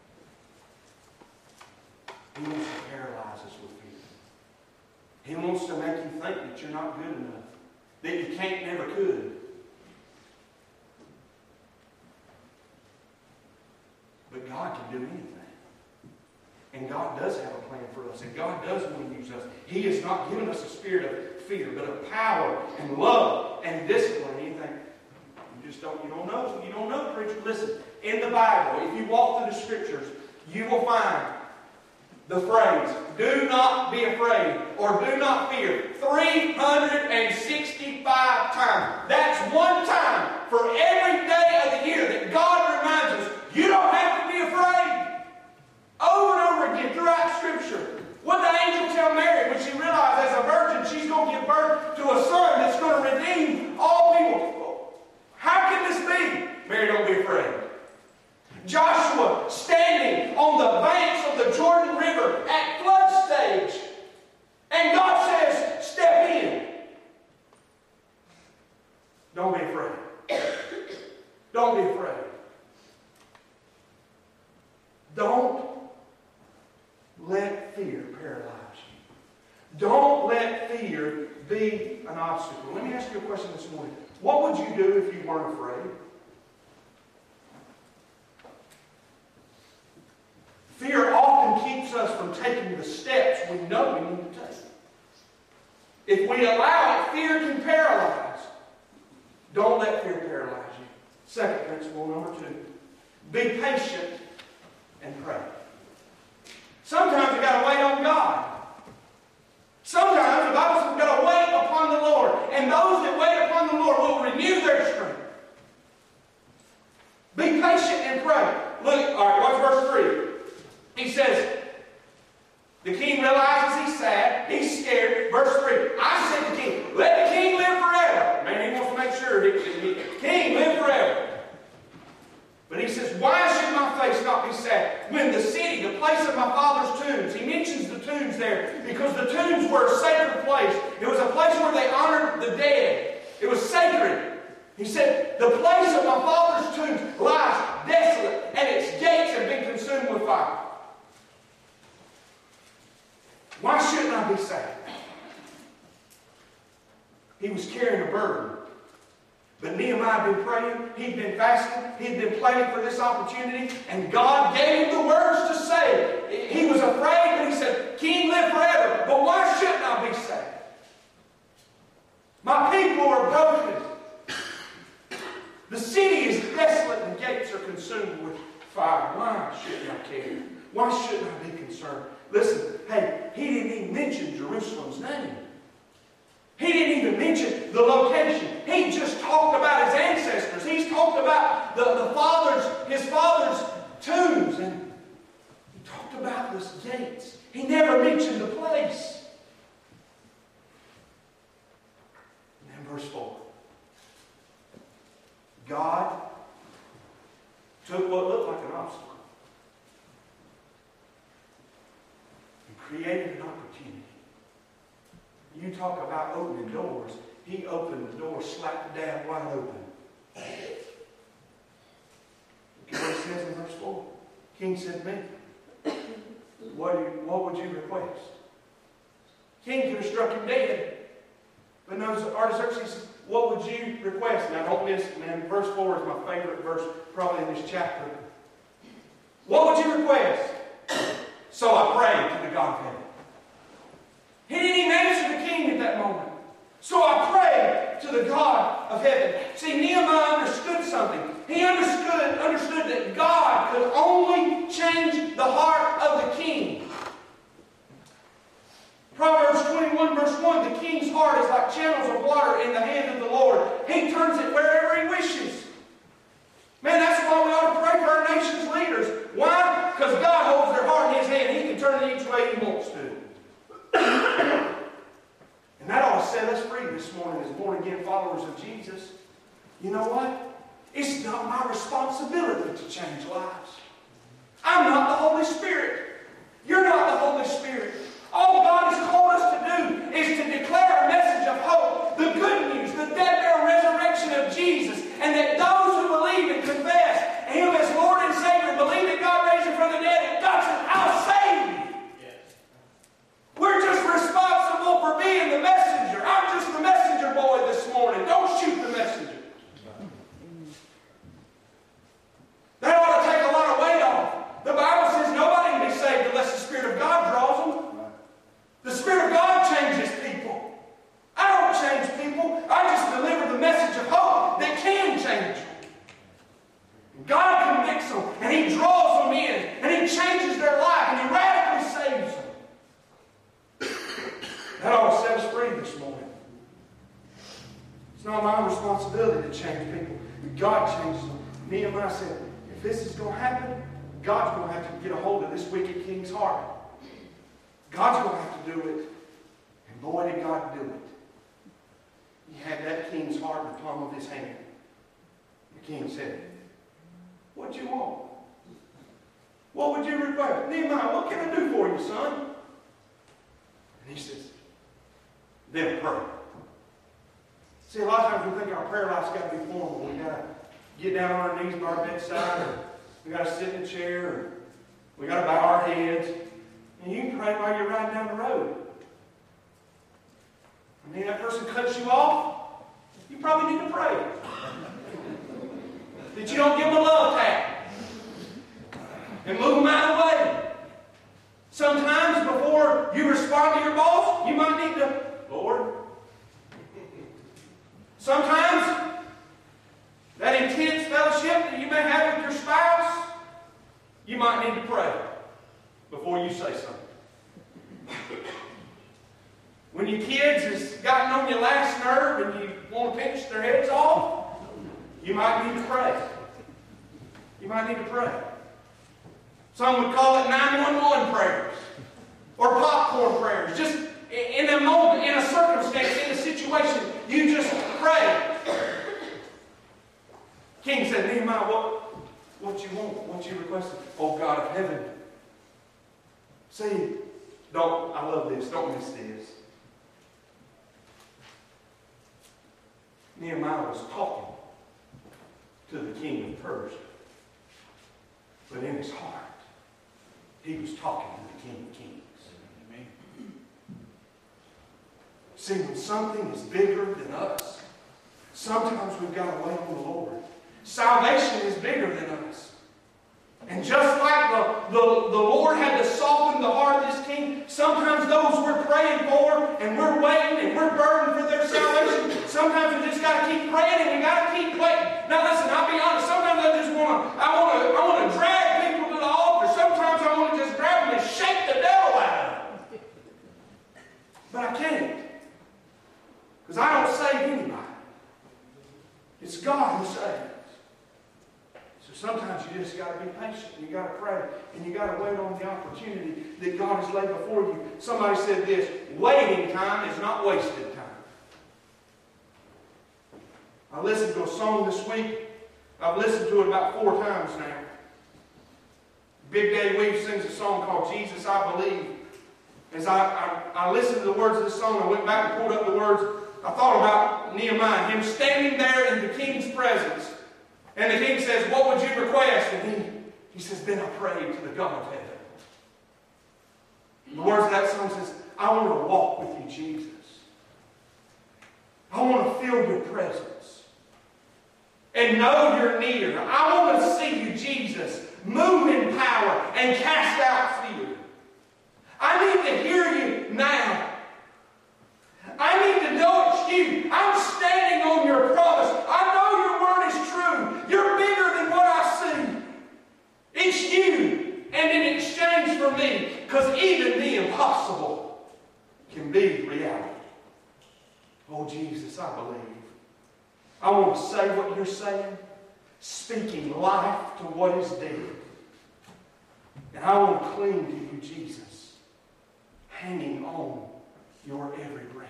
He wants to paralyze us with fear. He wants to make you think that you're not good enough, that you can't, never could. But God can do anything. And God does have a plan for us. And God does want to use us. He has not given us a spirit of fear, but of power and love and discipline. Anything you just don't, you don't know. You don't know, preacher. Listen, in the Bible, if you walk through the Scriptures, you will find the phrase, do not be afraid or do not fear, three hundred sixty-five times. That's one time for every day of the year that God reminds us, you don't have to be afraid. Over and over again throughout Scripture. What did the angel tell Mary when she realized as a virgin she's going to give birth to a son that's going to redeem all people? How can this be? Mary, don't be afraid. Joshua standing on the banks of the Jordan River at flood stage. And God says, step in. Don't be afraid. Don't be afraid. Don't let fear paralyze you. Don't let fear be an obstacle. Let me ask you a question this morning. What would you do if you weren't afraid? Fear often keeps us from taking the steps we know we need to take. If we allow it, fear can paralyze. Don't let fear paralyze you. Second principle, number two. Be patient and pray. Sometimes we've got to wait on God. Sometimes the Bible says we've got to wait upon the Lord. And those that wait upon the Lord will renew their strength. Be patient and pray. Look, all right, watch verse three. He says, the king realizes he's sad, he's scared. Verse three, I said to the king, let the king live forever. Man, he wants to make sure, he, he, king, live forever. when the city, the place of my father's tombs, he mentions the tombs there because the tombs were a sacred place. It was a place where they honored the dead. It was sacred. He said, the place of my father's tombs lies desolate, and its gates have been consumed with fire. Why shouldn't I be sad? He was carrying a burden. But Nehemiah had been praying, he'd been fasting, he'd been planning for this opportunity, and God gave him the words to say. He was afraid, but he said, King, live forever. But why shouldn't I be sad? My people are broken. The city is desolate and gates are consumed with fire. Why shouldn't I care? Why shouldn't I be concerned? Listen, hey, he didn't even mention Jerusalem's name. He didn't even mention the location. He just talked about his ancestors. He's talked about the, the father's, his father's tombs. And he talked about the gates. He never mentioned the place. And then verse four. God took what looked like an obstacle and created an opportunity. You talk about opening doors. He opened the door, slapped the dam wide open. Look at what it says in verse four. King said to me, what, do you, what would you request? King could have struck him dead. But notice Artaxerxes says, what would you request? Now don't miss, man, verse four is my favorite verse probably in this chapter. What would you request? So I prayed to the God of heaven. He didn't even answer the king at that moment. So I prayed to the God of heaven. See, Nehemiah understood something. He understood, understood that God could only change the heart of the king. Proverbs twenty-one verse one, the king's heart is like channels of water in the hand of the Lord. He turns it wherever he wishes. Man, that's why we ought to pray for our nation's leaders. Why? Because God holds their heart in his hand. He can turn it each way he wants to. And that ought to set us free this morning as born-again followers of Jesus. You know what? It's not my responsibility to change lives. I'm not the Holy Spirit. You're not the Holy Spirit. All God has called us to do is to declare a message of hope, the good news, the death, burial, resurrection of Jesus, and that those who believe and confess Him as Lord and Savior, believe that God raised Him from the dead, God says, I'll save you. We're just responsible for being the messenger. I'm just the messenger boy this morning. Don't shoot the messenger. That ought to take a lot of weight off. The Bible says nobody can be saved unless the Spirit of God draws them. The Spirit of God changes people. I don't change people. I just deliver the message of hope that can change them. God convicts them, and He draws them in, and He changes their life, and He radically saves them. That ought to set us free this morning. It's not my responsibility to change people. God changes them. Nehemiah said, if this is going to happen, God's going to have to get a hold of this wicked king's heart. God's going to have to do it. And boy, did God do it. He had that king's heart in the palm of his hand. The king said, what do you want? What would you request? Nehemiah, what can I do for you, son? And he says, then pray. See, a lot of times we think our prayer life's got to be formal. We've got to get down on our knees by our bedside, or we've got to sit in a chair, or we've got to bow our heads. And you can pray while you're riding down the road. I mean, that person cuts you off, you probably need to pray. That you don't give them a love tap and move them out of the way. Sometimes before you respond to your boss, you might need to, Lord. Sometimes that intense fellowship that you may have with your spouse, you might need to pray before you say something. When your kids has gotten on your last nerve and you want to pinch their heads off, you might need to pray. You might need to pray. Some would call it nine one one prayers or popcorn prayers. Just in a moment, in a circumstance, in a situation, you just pray. King said, Nehemiah, what, what you want, what you requested. Oh God of heaven. See, don't, I love this, don't miss this. Nehemiah was talking to the king of Persia. But in his heart, he was talking to the King of Kings. Amen. See, when something is bigger than us, sometimes we've got to wait on the Lord. Salvation is bigger than us. And just like the, the, the Lord had to soften the heart of this king, sometimes those we're praying for and we're waiting and we're burdened for their salvation, sometimes we just got to keep praying and we got to keep waiting. Now listen, I'll be honest, sometimes I just want to, I want to, I want to drag people to the altar. Sometimes I want to just grab them and shake the devil out of them. But I can't. Because I don't save anybody. It's God who saves. So sometimes you just got to be patient. You got to pray. And you got to wait on the opportunity that God has laid before you. Somebody said this, waiting time is not wasted time. I listened to a song this week. I've listened to it about four times now. Big Daddy Weave sings a song called Jesus, I Believe. As I, I, I listened to the words of this song, I went back and pulled up the words. I thought about Nehemiah, him standing there in the king's presence. And the king says, what would you request? And he, he says, then I prayed to the God of heaven. The words of that song says, I want to walk with you, Jesus. I want to feel your presence. And know you're near. I want to see you, Jesus, move in power and cast out fear. I need to hear you now. I need to know it's you. I'm standing on your promise. I know your word is true. You're bigger than what I see. It's you. And in exchange for me, because even the impossible can be reality. Oh, Jesus, I believe. I want to say what you're saying, speaking life to what is dead. And I want to cling to you, Jesus, hanging on your every breath.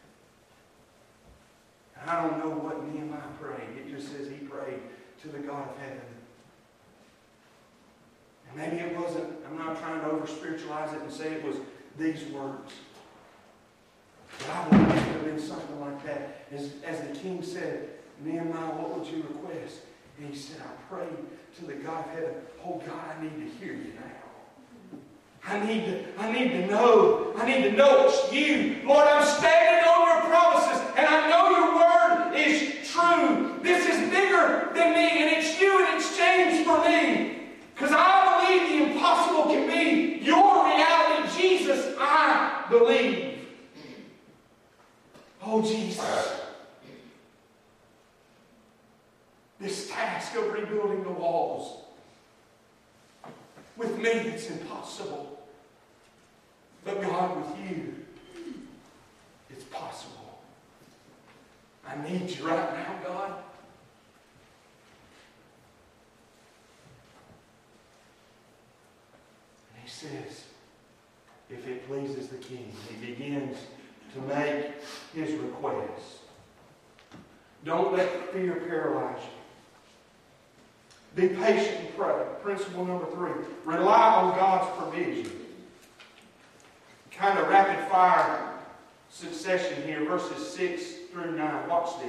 And I don't know what Nehemiah prayed. It just says he prayed to the God of heaven. And maybe it wasn't, I'm not trying to over-spiritualize it and say it was these words. But I believe it could have been something like that. As, as the king said, Nehemiah, what would you request? And he said, I prayed to the God of heaven. Oh God, I need to hear you now. I need to, I need to know. I need to know it's you. Lord, I'm standing on your promises, and I know your word is true. This is bigger than me, and it's you in exchange for me. Because I believe the impossible can be your reality. Jesus, I believe. Oh, Jesus. This task of rebuilding the walls, with me it's impossible. But God, with you, it's possible. I need you right now, God. And he says, if it pleases the king, he begins to make his request. Don't let fear paralyze you. Be patient and pray. Principle number three, rely on God's provision. Kind of rapid fire succession here, verses six through nine. Watch this.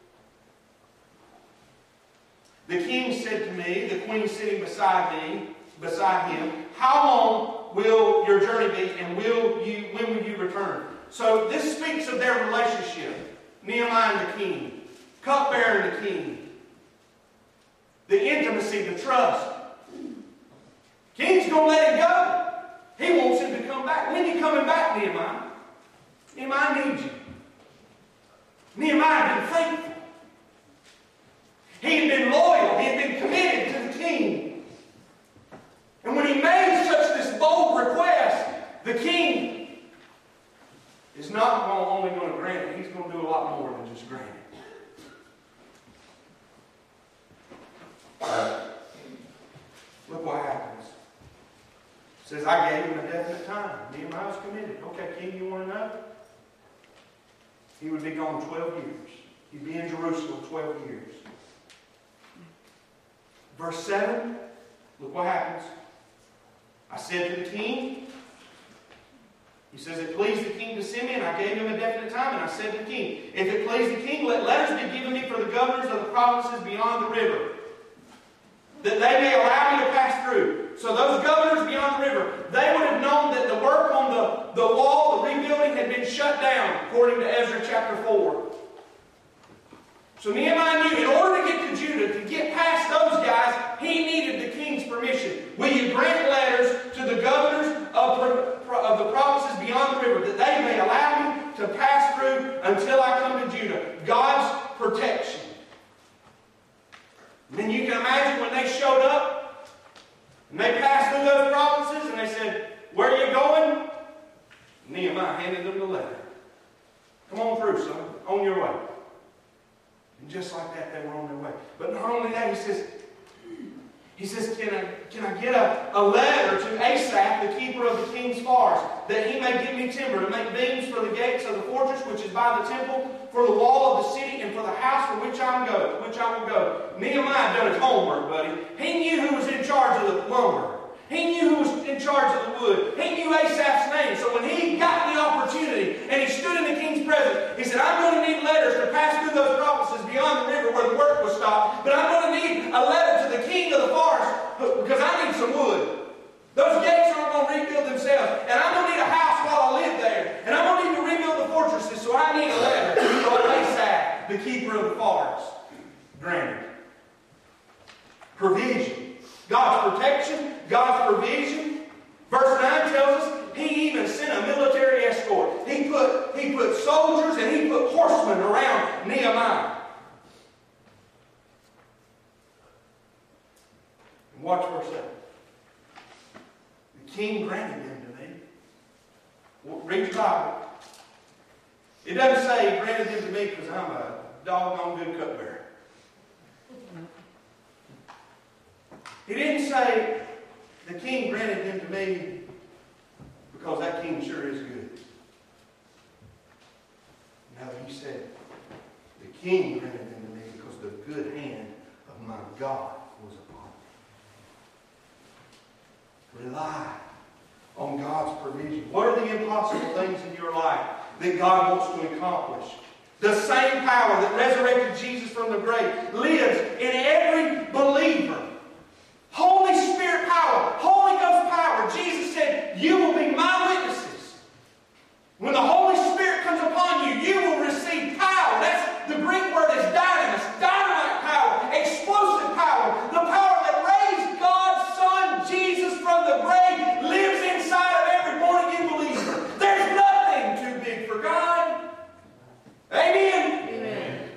The king said to me, the queen sitting beside me, beside him, how long will your journey be, and will you, when will you return? So this speaks of their relationship. Nehemiah and the king, cupbearer and the king. The intimacy, the trust. King's going to let him go. He wants him to come back. When are you coming back, Nehemiah? Nehemiah needs you. Nehemiah had been faithful. He had been loyal. He had been committed to the king. And when he made such this bold request, the king is not only going to grant it, he's going to do a lot more than just grant it. Look what happens. It says, I gave him a definite time. Nehemiah was committed. Okay, king, you want to know? He would be gone twelve years. He'd be in Jerusalem twelve years. Verse seven, look what happens. I said to the king, he says, it pleased the king to send me, and I gave him a definite time, and I said to the king, if it please the king, let letters be given me for the governors of the provinces beyond the river, that they may allow me to pass through. So those governors beyond the river, they would have known that the work on the, the wall, the rebuilding, had been shut down, according to Ezra chapter four. So Nehemiah knew in order to get to Judah, to get past those guys, he needed the king's permission. Will you grant letters to the governors of, of the provinces beyond the river, that they may allow me to pass through until I come to Judah? God's protection. And then you can imagine when they showed up, and they passed through those provinces, and they said, where are you going? Nehemiah handed them the letter. Come on through, son. On your way. And just like that, they were on their way. But not only that, he says, he says, can I, can I get a, a letter to Asaph, the keeper of the king's forest, that he may give me timber to make beams for the gates of the fortress, which is by the temple, for the wall of the city, and for the house for which I go, which I will go. Nehemiah done his homework, buddy. He knew who was in charge of the lumber. He knew who was in charge of the wood. He knew Asaph's name. So when he got the opportunity and he stood in the king's presence, he said, I'm going to need letters to pass through those provinces beyond the river where the work was stopped. But I'm going to need a letter to the king of the forest because I need some wood. Those gates aren't going to rebuild themselves. And I'm going to need a house while I live there. And I'm going to need to rebuild the fortresses. So I need a letter from Asaph, the keeper of the forest. Granted. Provision. God's protection, God's provision. Verse nine tells us he even sent a military escort. He put, he put soldiers and he put horsemen around Nehemiah. And watch verse seven. The king granted them to me. Well, read your Bible. It doesn't say he granted them to me because I'm a doggone good cupbearer. He didn't say the king granted them to me because that king sure is good. No, he said the king granted them to me because the good hand of my God was upon me. Rely on God's provision. What are the impossible things in your life that God wants to accomplish? The same power that resurrected Jesus from the grave lives in every believer. Holy Spirit power, Holy Ghost power. Jesus said, you will be my witnesses. When the Holy Spirit comes upon you, you will receive power. That's the Greek word is dynamis, dynamite power, explosive power. The power that raised God's Son, Jesus, from the grave lives inside of every born-again believer. There's nothing too big for God. Amen? Amen.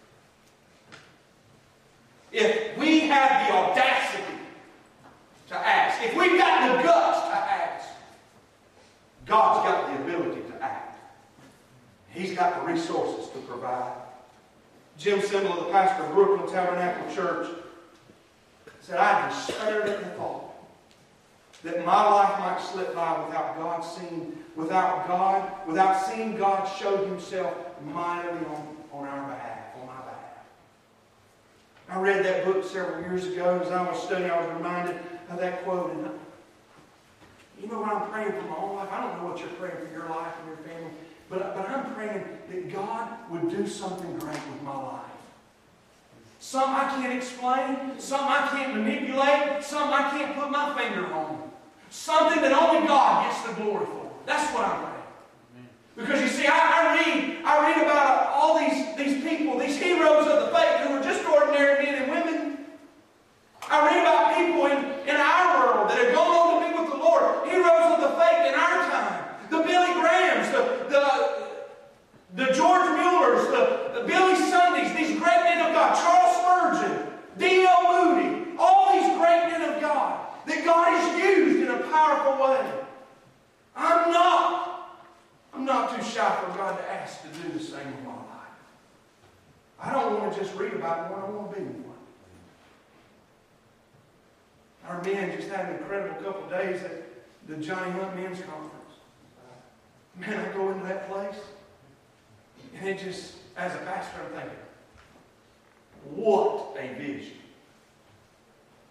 If we have the audacity to ask. If we've got the guts to ask, God's got the ability to act. He's got the resources to provide. Jim Simmel, the pastor of Brooklyn Tabernacle Church, said, I despaired at the thought that my life might slip by without God seeing, without God, without seeing God show Himself mightily on, on our behalf, on my behalf. I read that book several years ago, and as I was studying, I was reminded of that quote. And you know what I'm praying for my own life? I don't know what you're praying for your life and your family, but, but I'm praying that God would do something great with my life. Some I can't explain, some I can't manipulate, some I can't put my finger on. Something that only God gets the glory for. That's what I'm praying. Because you see, I, I read I read about all these, these people, these heroes of the faith who are just ordinary men and women. I read about people in, in our world that have gone on to be with the Lord, heroes of the faith in our time. The Billy Grahams, the, the, the George Muellers, the, the Billy Sundays, these great men of God, Charles Spurgeon, D L Moody, all these great men of God that God has used in a powerful way. I'm not, I'm not too shy for God to ask to do the same in my life. I don't want to just read about one, I want to be one. Our men just had an incredible couple of days at the Johnny Hunt Men's Conference. Man, I go into that place, and it just, as a pastor, I'm thinking, what a vision.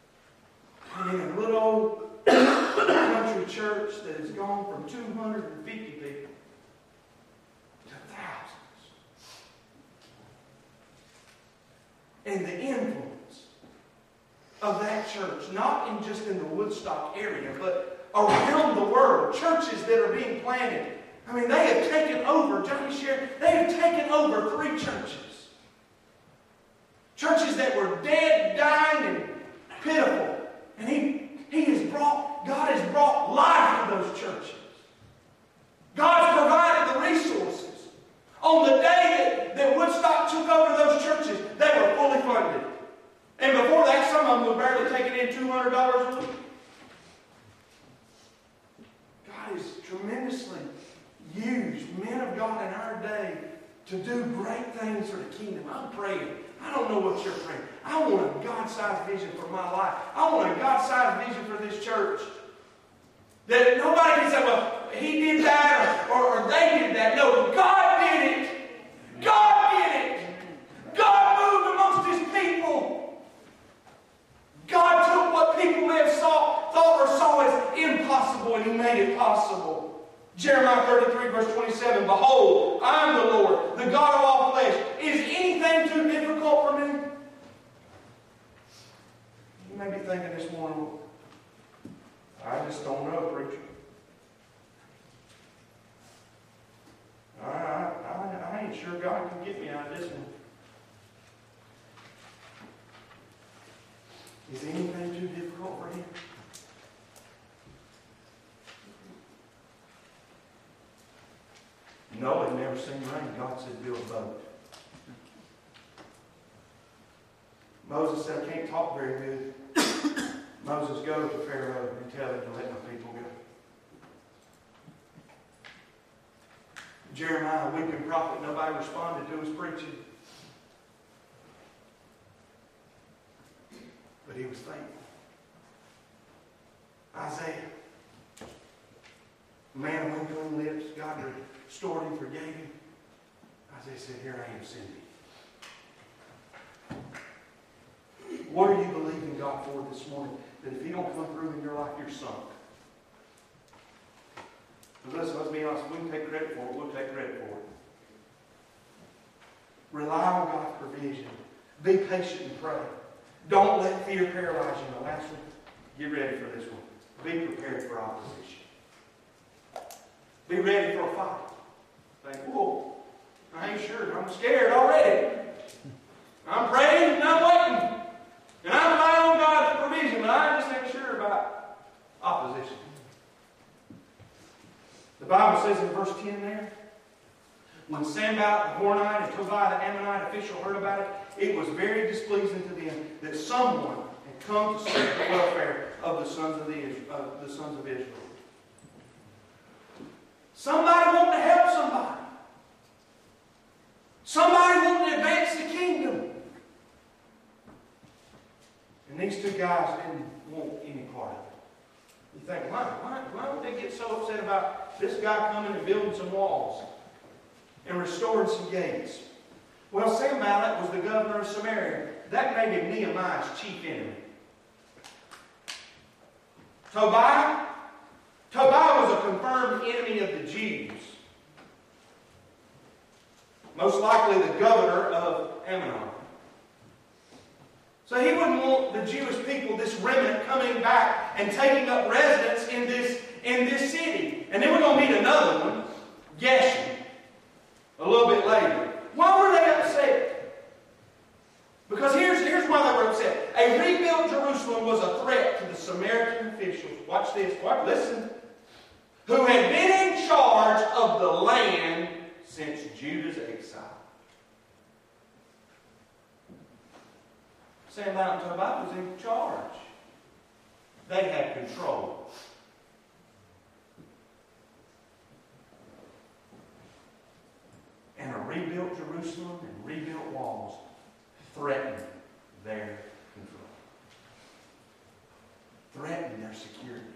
and the influence of that church, not in just in the Woodstock area, but around the world, churches that are being planted. I mean, they have taken over, Johnny shared, they have taken over three churches. Churches that were dead, dying, and pitiful. And he, he has brought, God has brought life to those churches. God's provided the resources. On the day that, that Woodstock took over those churches, they were fully funded. And before that, some of them were barely taking in two hundred dollars a week. God has tremendously used men of God in our day to do great things for the kingdom. I'm praying. I don't know what you're praying. I want a God-sized vision for my life. I want a God-sized vision for this church. That nobody can say, well, he did that or, or, or they did that. No, God did it. God did it. God moved amongst his people. God took what people may have saw, thought or saw as impossible, and he made it possible. Jeremiah thirty-three, verse twenty-seven, behold, I am the Lord, the God of all flesh. Is anything too difficult for me? You may be thinking this morning, I just don't know, preacher. I, I, I ain't sure God can get me out of this one. Is anything too difficult for him? Noah had never seen rain. God said, build a boat. Moses said, I can't talk very good. Moses, go to Pharaoh and tell him to let my people go. Jeremiah, a weeping prophet, nobody responded to his preaching. But he was faithful. Isaiah, a man of unclean lips, God restored him, forgave him. Isaiah said, here I am, send me. What are you believing God for this morning? That if he don't come through in your life, you're sunk. But listen, let's be honest, we can take credit for it, we'll take credit for it. Rely on God's provision. Be patient and pray. Don't let fear paralyze you. The last one, get ready for this one. Be prepared for opposition. Be ready for a fight. Think, whoa, I ain't sure. I'm scared already. I'm praying and I'm waiting. And I'm relying on God's provision, but I just ain't sure about opposition. The Bible says in verse ten there, when Sanballat the Horonite and Tobiah the Ammonite official heard about it, it was very displeasing to them that someone had come to seek the welfare of the sons of, the, uh, the sons of Israel. Somebody wanting to help somebody. Somebody wanting to advance the kingdom. And these two guys didn't want any part of it. You think, why, why, why would they get so upset about this guy coming and building some walls and restoring some gates? Well, Sanballat was the governor of Samaria. That made him Nehemiah's chief enemy. Tobiah? Tobiah was a confirmed enemy of the Jews. Most likely the governor of Ammon. So he wouldn't want the Jewish people, this remnant, coming back and taking up residence in this, in this city. And then we're going to meet another one, Geshem, a little bit later. Why were they upset? Because here's, here's why they were upset. A rebuilt Jerusalem was a threat to the Samaritan officials. Watch this. Watch, listen. Who had been in charge of the land since Judah's exile. Sanballat and Tobiah was in charge. They had control. And a rebuilt Jerusalem and rebuilt walls threatened their control. Threatened their security.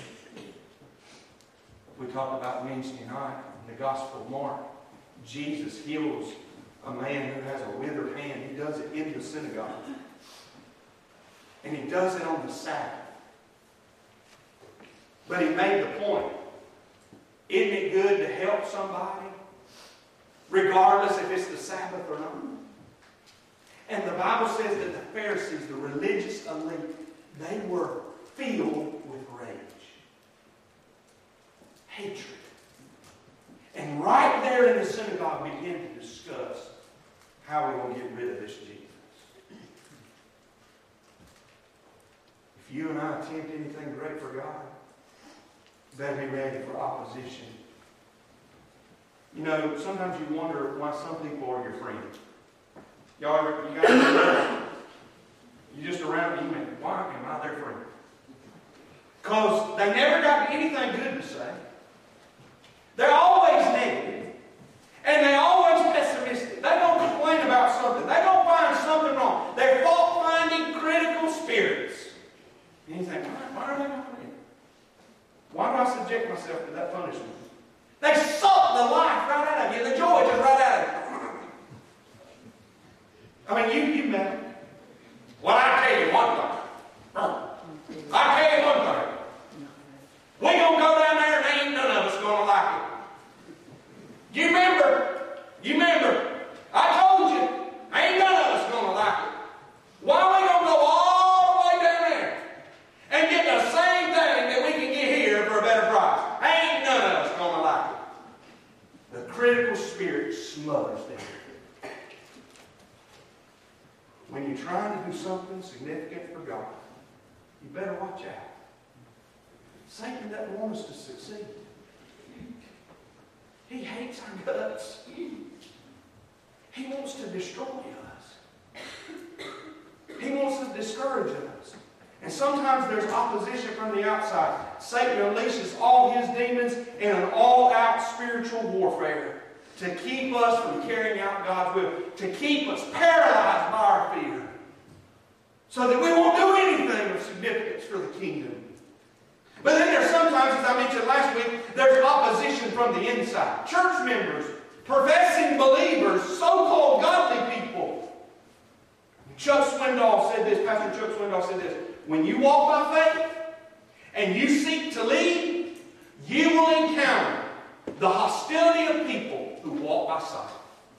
We talked about Wednesday night in the Gospel of Mark. Jesus heals a man who has a withered hand. He does it in the synagogue. And he does it on the Sabbath. But he made the point. Isn't it good to help somebody? Regardless if it's the Sabbath or not. And the Bible says that the Pharisees, the religious elite, they were filled with rage. Hatred. And right there in the synagogue began to discuss how we're going to get rid of this Jesus. If you and I attempt anything great for God, better be ready for opposition. You know, sometimes you wonder why some people are your friends. Y'all ever, you guys, you just around, you mean, why am I their friend? Because they never got anything good to say. They're always negative. And they're always pessimistic. They don't complain about something. They don't find something wrong. They're fault-finding, critical spirits. And you think, why, why are they my friend? Why do I subject myself to that punishment? They suck the life right out of you, the joy just right out of you. I mean, you, you met them. Well, I tell you one thing. I tell you one thing. We're going to go down there and ain't none of us going to like it. You remember? You remember? I told you, ain't none of us going to like it. Why are we going to go all the way down there and get the same thing that we can get here for a better price? Ain't none of us going to like it. The critical spirit smothers them. When you're trying to do something significant for God, you better watch out. Satan doesn't want us to succeed. He hates our guts. He wants to destroy us. He wants to discourage us. And sometimes there's opposition from the outside. Satan unleashes all his demons in an all-out spiritual warfare to keep us from carrying out God's will, to keep us paralyzed by our fear, so that we won't do anything of significance for the kingdom. But then there's sometimes, as I mentioned last week, there's opposition from the inside. Church members, professing believers, so-called godly people. Chuck Swindoll said this, Pastor Chuck Swindoll said this, when you walk by faith and you seek to lead, you will encounter the hostility of people who walk by sight.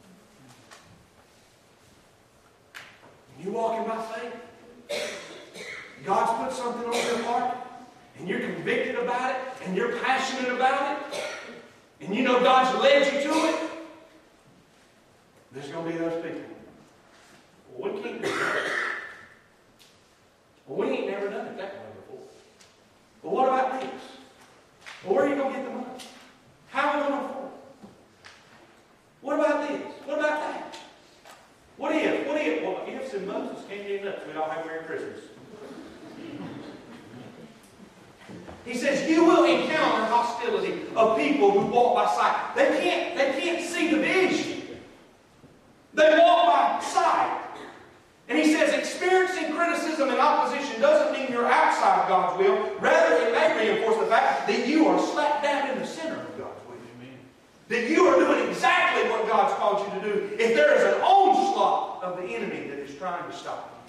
When you're walking by faith, God's put something on your heart, and you're convicted about it, and you're passionate about it, and you know God's led you to it, there's going to be those people. Well, we can't do that. Well, we ain't never done it that way before. Well, what about this? Well, where are you going to get the money? How are we going to afford it? What about this? What about that? What if? What if? Well, ifs and buts can't get nuts. We all have Merry Christmas. He says, you will encounter hostility of people who walk by sight. They can't, they can't see the vision. They walk by sight. And he says, experiencing criticism and opposition doesn't mean you're outside God's will. Rather, it may reinforce the fact that you are slap dab in the center of God's will. Amen. That you are doing exactly what God's called you to do if there is an onslaught of the enemy that is trying to stop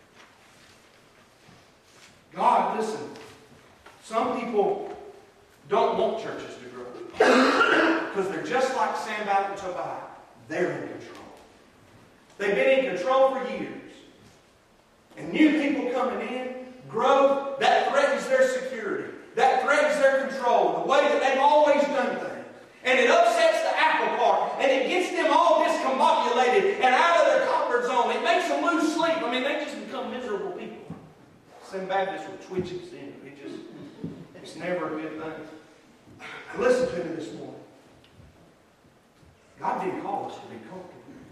you. God, listen. Some people don't want churches to grow because they're just like Sanballat and Tobiah. They're in control. They've been in control for years. And new people coming in, growth, that threatens their security. That threatens their control, the way that they've always done things. And it upsets the apple cart, and it gets them all discombobulated and out of their comfort zone. It makes them lose sleep. I mean, they just become miserable people. Some Baptists will twitch its in. It just, it's never a good thing. Listen to me this morning. God didn't call us to be comfortable.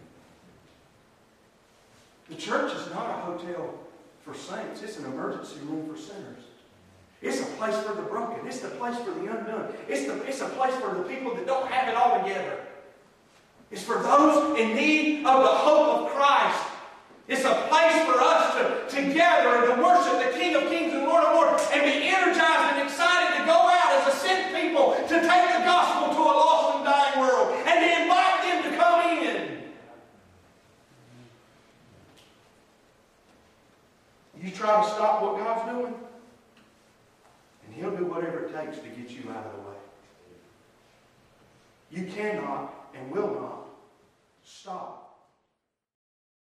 The church is not a hotel for saints. It's an emergency room for sinners. It's a place for the broken. It's the place for the undone. It's, the, it's a place for the people that don't have it all together. It's for those in need of the hope of Christ. It's a place for us to, to gather and to worship the King of Kings and Lord of Lords and be energized and excited to go out as a sent people to take the gospel to a lost and dying world and to invite them to come in. You try to stop what God's doing, and He'll do whatever it takes to get you out of the way. You cannot and will not stop